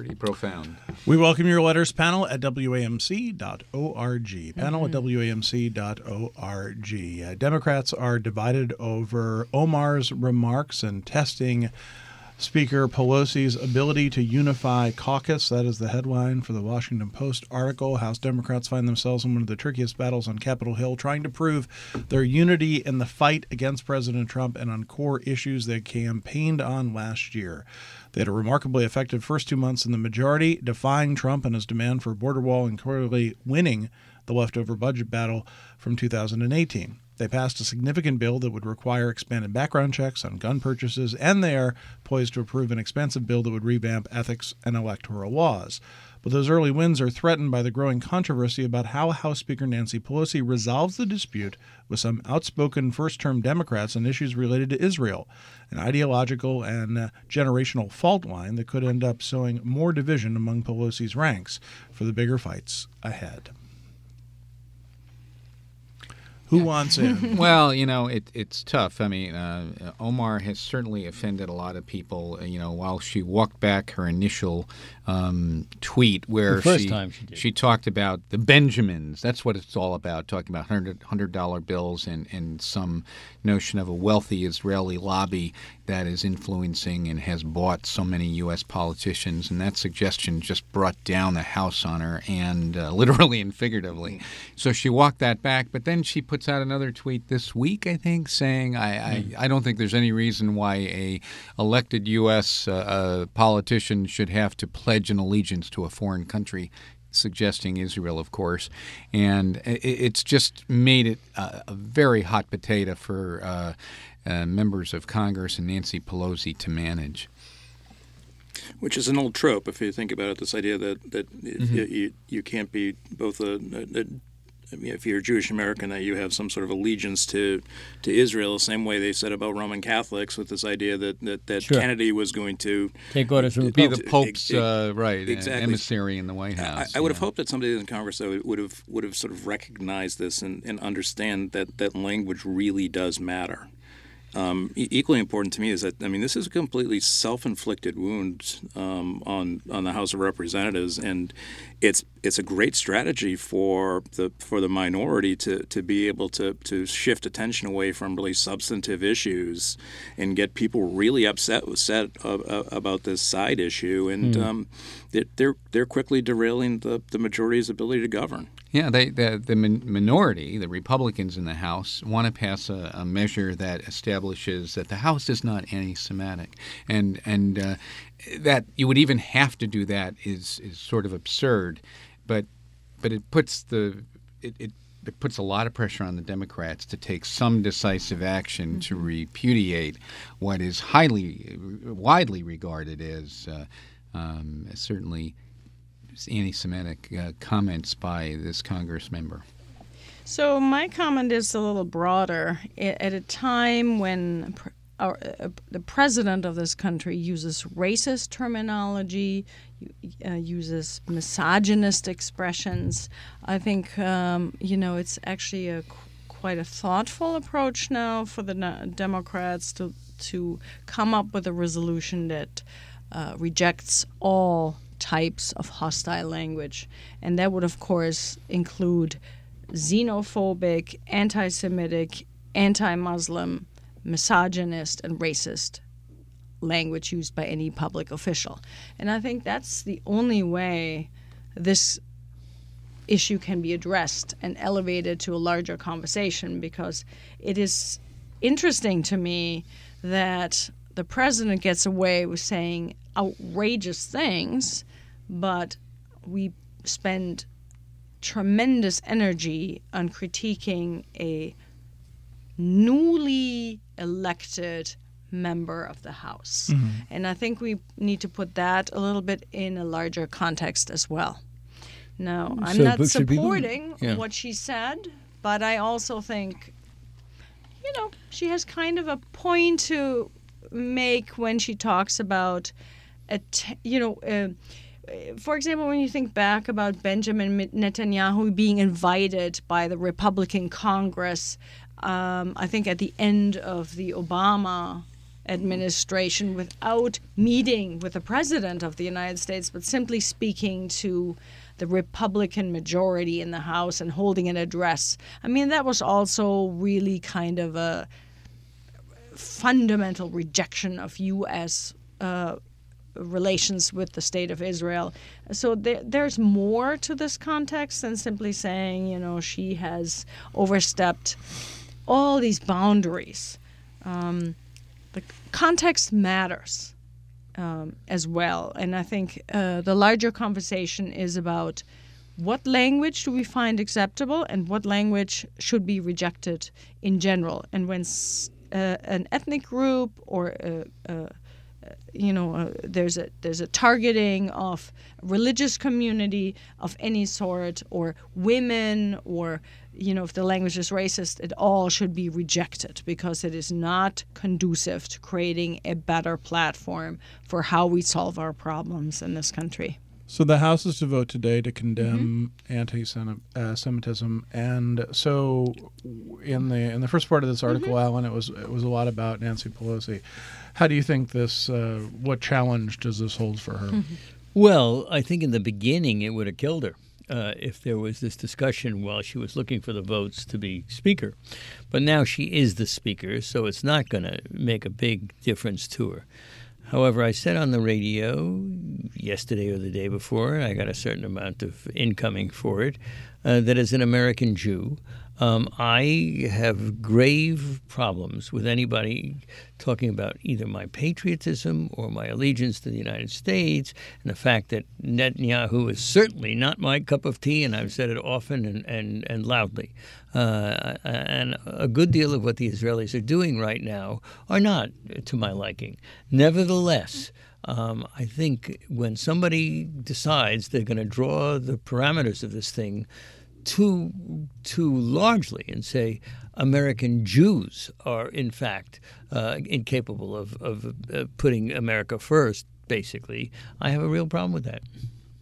Pretty profound. We welcome your letters, panel at W A M C dot org. Panel at W A M C dot org. Uh, Democrats are divided over Omar's remarks and testing Speaker Pelosi's ability to unify caucus. That is the headline for the Washington Post article. House Democrats find themselves in one of the trickiest battles on Capitol Hill, trying to prove their unity in the fight against President Trump and on core issues they campaigned on last year. They had a remarkably effective first two months in the majority, defying Trump and his demand for a border wall and clearly winning the leftover budget battle from two thousand eighteen. They passed a significant bill that would require expanded background checks on gun purchases, and they are poised to approve an expensive bill that would revamp ethics and electoral laws. But those early wins are threatened by the growing controversy about how House Speaker Nancy Pelosi resolves the dispute with some outspoken first-term Democrats on issues related to Israel, an ideological and uh, generational fault line that could end up sowing more division among Pelosi's ranks for the bigger fights ahead. Who wants in? Well, you know, it, it's tough. I mean, uh, Omar has certainly offended a lot of people. uh, You know, while she walked back her initial um, tweet where The first she time she did. talked about the Benjamins. That's what it's all about, talking about one hundred dollar bills and, and some notion of a wealthy Israeli lobby that is influencing and has bought so many U S politicians. And that suggestion just brought down the house on her, and uh, literally and figuratively. So she walked that back, but then she puts out another tweet this week, I think, saying, I, I, I don't think there's any reason why a elected U S uh, uh, politician should have to pledge an allegiance to a foreign country, suggesting Israel, of course. And it, it's just made it a, a very hot potato for uh, uh, members of Congress and Nancy Pelosi to manage. Which is an old trope, if you think about it, this idea that, that mm-hmm. you, you, you can't be both a, a, a I mean, if you're a Jewish American, that you have some sort of allegiance to to Israel, the same way they said about Roman Catholics, with this idea that that, that Sure. Kennedy was going to Take orders from the Be Pope. the Pope's Ex- uh, right exactly. emissary in the White I, House. I would have yeah. hoped that somebody in Congress though, would have would have sort of recognized this and, and understand that, that language really does matter. Um, e- equally important to me is that I mean this is a completely self-inflicted wound um, on on the House of Representatives, and it's it's a great strategy for the for the minority to, to be able to, to shift attention away from really substantive issues and get people really upset upset uh, uh, about this side issue, and mm. um, they're they're quickly derailing the, the majority's ability to govern. Yeah, they, the the min- minority, the Republicans in the House, want to pass a, a measure that establishes that the House is not anti-Semitic, and and uh, that you would even have to do that is is sort of absurd, but but it puts the it. it It puts a lot of pressure on the Democrats to take some decisive action mm-hmm. to repudiate what is highly, widely regarded as uh, um, certainly anti-Semitic uh, comments by this Congress member. So my comment is a little broader. At a time when our, uh, the president of this country uses racist terminology, uh, uses misogynist expressions, I think um, you know it's actually a quite a thoughtful approach now for the Democrats to to come up with a resolution that uh, rejects all types of hostile language, and that would of course include xenophobic, anti-Semitic, anti-Muslim, misogynist, and racist language used by any public official. And I think that's the only way this issue can be addressed and elevated to a larger conversation, because it is interesting to me that the president gets away with saying outrageous things, but we spend tremendous energy on critiquing a newly elected member of the House. Mm-hmm. And I think we need to put that a little bit in a larger context as well. Now, I'm So, not but should people- supporting yeah. what she said, but I also think, you know, she has kind of a point to make when she talks about, a t- you know, uh, for example, when you think back about Benjamin Netanyahu being invited by the Republican Congress, um, I think at the end of the Obama administration without meeting with the president of the United States, but simply speaking to the Republican majority in the House and holding an address. I mean, that was also really kind of a fundamental rejection of U S uh, relations with the State of Israel. So there, there's more to this context than simply saying, you know, she has overstepped all these boundaries. Um, the context matters um, as well. And I think uh, the larger conversation is about what language do we find acceptable and what language should be rejected in general. And when uh, an ethnic group or a, a you know, uh, there's a there's a targeting of religious community of any sort, or women, or, you know, if the language is racist, it all should be rejected because it is not conducive to creating a better platform for how we solve our problems in this country. So the House is to vote today to condemn mm-hmm. anti-Semitism, and so in the in the first part of this article, mm-hmm. Alan, it was it was a lot about Nancy Pelosi. How do you think this? Uh, what challenge does this hold for her? Mm-hmm. Well, I think in the beginning it would have killed her uh, if there was this discussion while she was looking for the votes to be speaker. But now she is the speaker, so it's not going to make a big difference to her. However, I said on the radio yesterday or the day before, I got a certain amount of incoming for it, uh, that as an American Jew, um, I have grave problems with anybody talking about either my patriotism or my allegiance to the United States, and the fact that Netanyahu is certainly not my cup of tea, and I've said it often and, and, and loudly. Uh, and a good deal of what the Israelis are doing right now are not to my liking. Nevertheless, um, I think when somebody decides they're going to draw the parameters of this thing too too largely and say American Jews are in fact uh, incapable of, of uh, putting America first, basically, I have a real problem with that.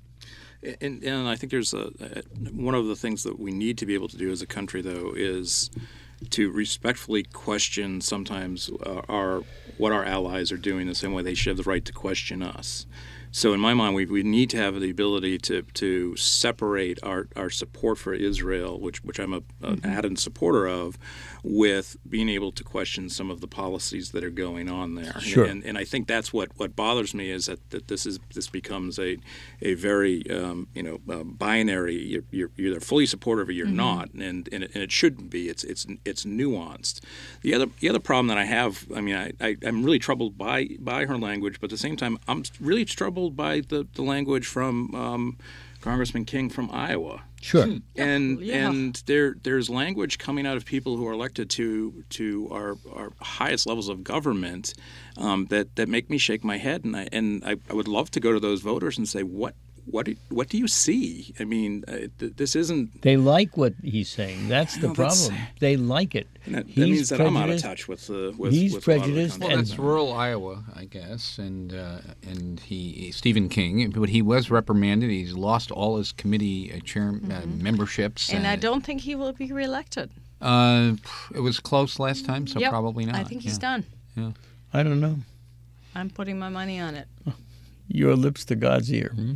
And, and I think there's a, a one of the things that we need to be able to do as a country, though, is to respectfully question sometimes uh, our what our allies are doing the same way they should have the right to question us. So in my mind, we, we need to have the ability to to separate our, our support for Israel, which which I'm a, an mm-hmm. ardent supporter of, with being able to question some of the policies that are going on there. Sure. And, and I think that's what, what bothers me is that, that this is this becomes a a very um, you know uh, binary. You're, you're you're either fully supportive or you're mm-hmm. not, and and it, and it shouldn't be. It's it's it's nuanced. The other the other problem that I have, I mean, I, I I'm really troubled by by her language, but at the same time, I'm really troubled by the, the language from um, Congressman King from Iowa. Sure. And yeah. and there there's language coming out of people who are elected to to our, our highest levels of government um, that, that make me shake my head. And I and I, I would love to go to those voters and say, what what do, what do you see? I mean, uh, th- this isn't. They like what he's saying. That's the know, problem. that's- They like it. And that, that He's means that I'm out of prejudiced. touch with the with, He's with a lot of the prejudiced Well, country. that's rural Iowa, I guess, and uh, and he Stephen King, but he was reprimanded. He's lost all his committee uh, chair uh, memberships. And uh, I don't think he will be reelected. Uh, it was close last time, so Yep. probably not. I think he's yeah. done. I don't know. I'm putting my money on it. Your lips to God's ear. Hmm?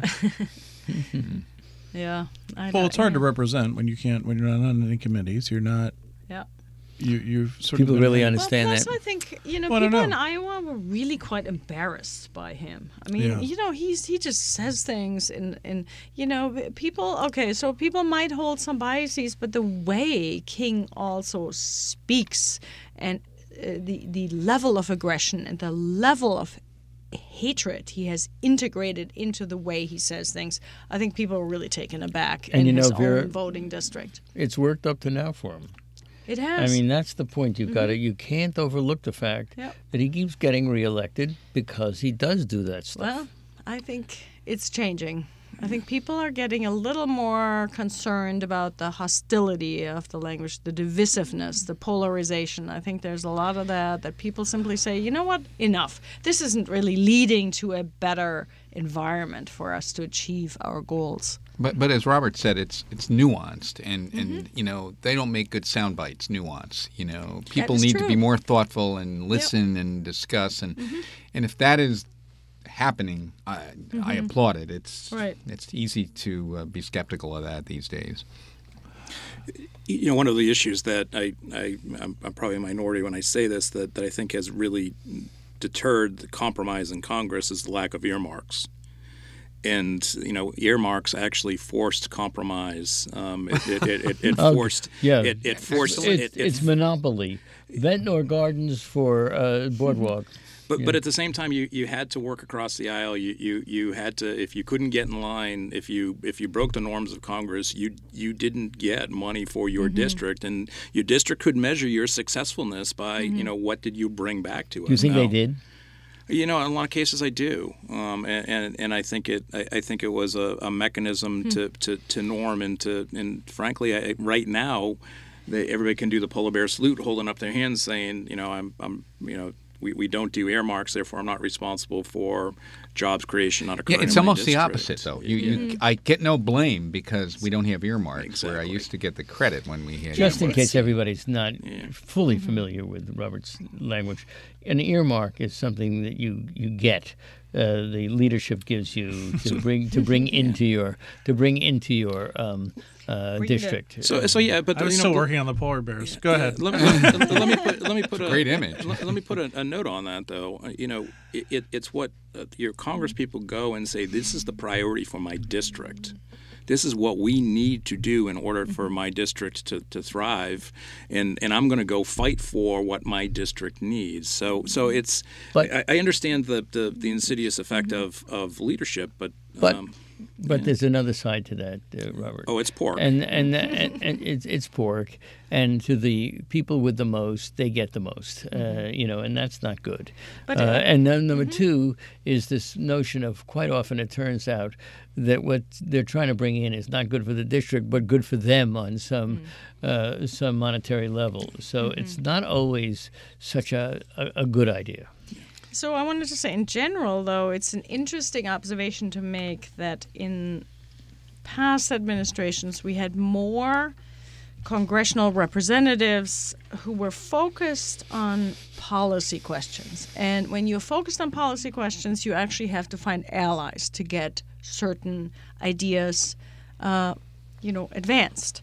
Yeah. I Well, don't- it's hard yeah. to represent when you can't when you're not on any committees. You're not. Yeah. You you sort People of really been- understand well, plus that. I think, you know, Well, I don't people in know. Iowa were really quite embarrassed by him. I mean, Yeah. you know, he's he just says things and, and, you know, people, okay, so people might hold some biases, but the way King also speaks and uh, the, the level of aggression and the level of hatred he has integrated into the way he says things, I think people are really taken aback And in you know, his Vera- own voting district. It's worked up to now for him. It I has. mean, that's the point you've got to. You can't overlook the fact Yep. that he keeps getting reelected because he does do that stuff. Well, I think it's changing. I think people are getting a little more concerned about the hostility of the language, the divisiveness, the polarization. I think there's a lot of that, that people simply say, you know what, enough. This isn't really leading to a better environment for us to achieve our goals. But but as Robert said, it's it's nuanced, and, Mm-hmm. and you know they don't make good sound bites. Nuance, you know, people is need true. to be more thoughtful and listen and discuss, and Mm-hmm. and if that is happening, I, I applaud it. It's Right. it's easy to uh, be skeptical of that these days. You know, one of the issues that I, I I'm, I'm probably a minority when I say this that, that I think has really deterred the compromise in Congress is the lack of earmarks. And you know, earmarks actually forced compromise. Um, it, it, it, it, it Oh, forced. yeah. It, it forced. It's, it, it, it's monopoly. Ventnor Gardens for uh, Boardwalk. But but at the same time, you, you had to work across the aisle. You, you you had to, if you couldn't get in line, if you if you broke the norms of Congress, you you didn't get money for your Mm-hmm. district, and your district could measure your successfulness by you know what did you bring back to it. Do you think they Now, did? You know, in a lot of cases, I do, um, and, and and I think it I, I think it was a, a mechanism to, to, to norm and to and frankly, I, right now, they, everybody can do the polar bear salute, holding up their hands, saying, you know, I'm I'm you know. We, we don't do earmarks, therefore I'm not responsible for jobs creation on a Yeah, current it's in my almost the district. opposite, though. You, you, I get no blame because we don't have earmarks, where I Exactly. used to get the credit when we had Just in earmarks. case everybody's not Yeah. fully familiar with Robert's language, an earmark is something that you, you get. Uh, the leadership gives you to bring to bring into your to bring into your um, uh, Bring it in. district. So so yeah, but I was you know, still but- working on the polar bears. Go ahead. Let me, let, let me put let me put a great image. Let, let me put a, a note on that though. Uh, You know, it, it, it's what uh, your Congress people go and say. This is the priority for my district. This is what we need to do in order for my district to, to thrive, and, and I'm going to go fight for what my district needs. So so it's But- I, I understand the, the, the insidious effect of, of leadership, but, But- um, But there's another side to that, uh, Robert. oh, it's pork. And and, and, and it's it's pork, and to the people with the most, they get the most, uh, you know, and that's not good. But, uh, uh, and then number two is this notion of quite often it turns out that what they're trying to bring in is not good for the district, but good for them on some uh, some monetary level. So it's not always such a, a, a good idea. So I wanted to say, in general, though, it's an interesting observation to make that in past administrations we had more congressional representatives who were focused on policy questions. And when you're focused on policy questions, you actually have to find allies to get certain ideas, uh, you know, advanced.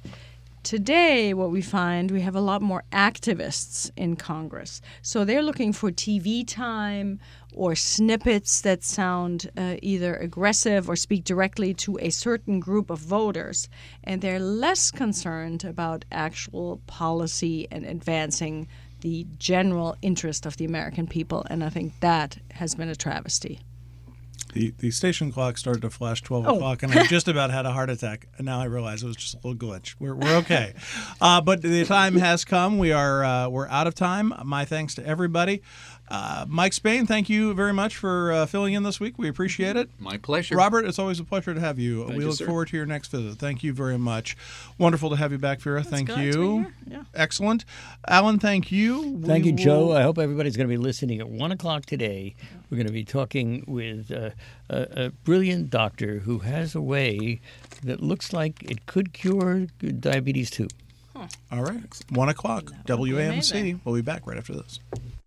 Today, what we find, we have a lot more activists in Congress. So they're looking for T V time or snippets that sound uh, either aggressive or speak directly to a certain group of voters. And they're less concerned about actual policy and advancing the general interest of the American people. And I think that has been a travesty. The, the station clock started to flash twelve Oh. o'clock, and I just about had a heart attack. And now I realize it was just a little glitch. We're, we're okay. uh, but the time has come. We are uh, we're out of time. My thanks to everybody. Uh, Mike Spain, thank you very much for uh, filling in this week. We appreciate it. My pleasure. Robert, it's always a pleasure to have you. Thank we you, look sir. forward to your next visit. Thank you very much. Wonderful to have you back, Vera. Thank glad to be you. here. Yeah. Excellent. Alan, thank you. Thank We you, Joe. will- I hope everybody's going to be listening at one o'clock today. We're going to be talking with uh, a, a brilliant doctor who has a way that looks like it could cure diabetes too. All right. One o'clock. W A M C. amazing. We'll be back right after this.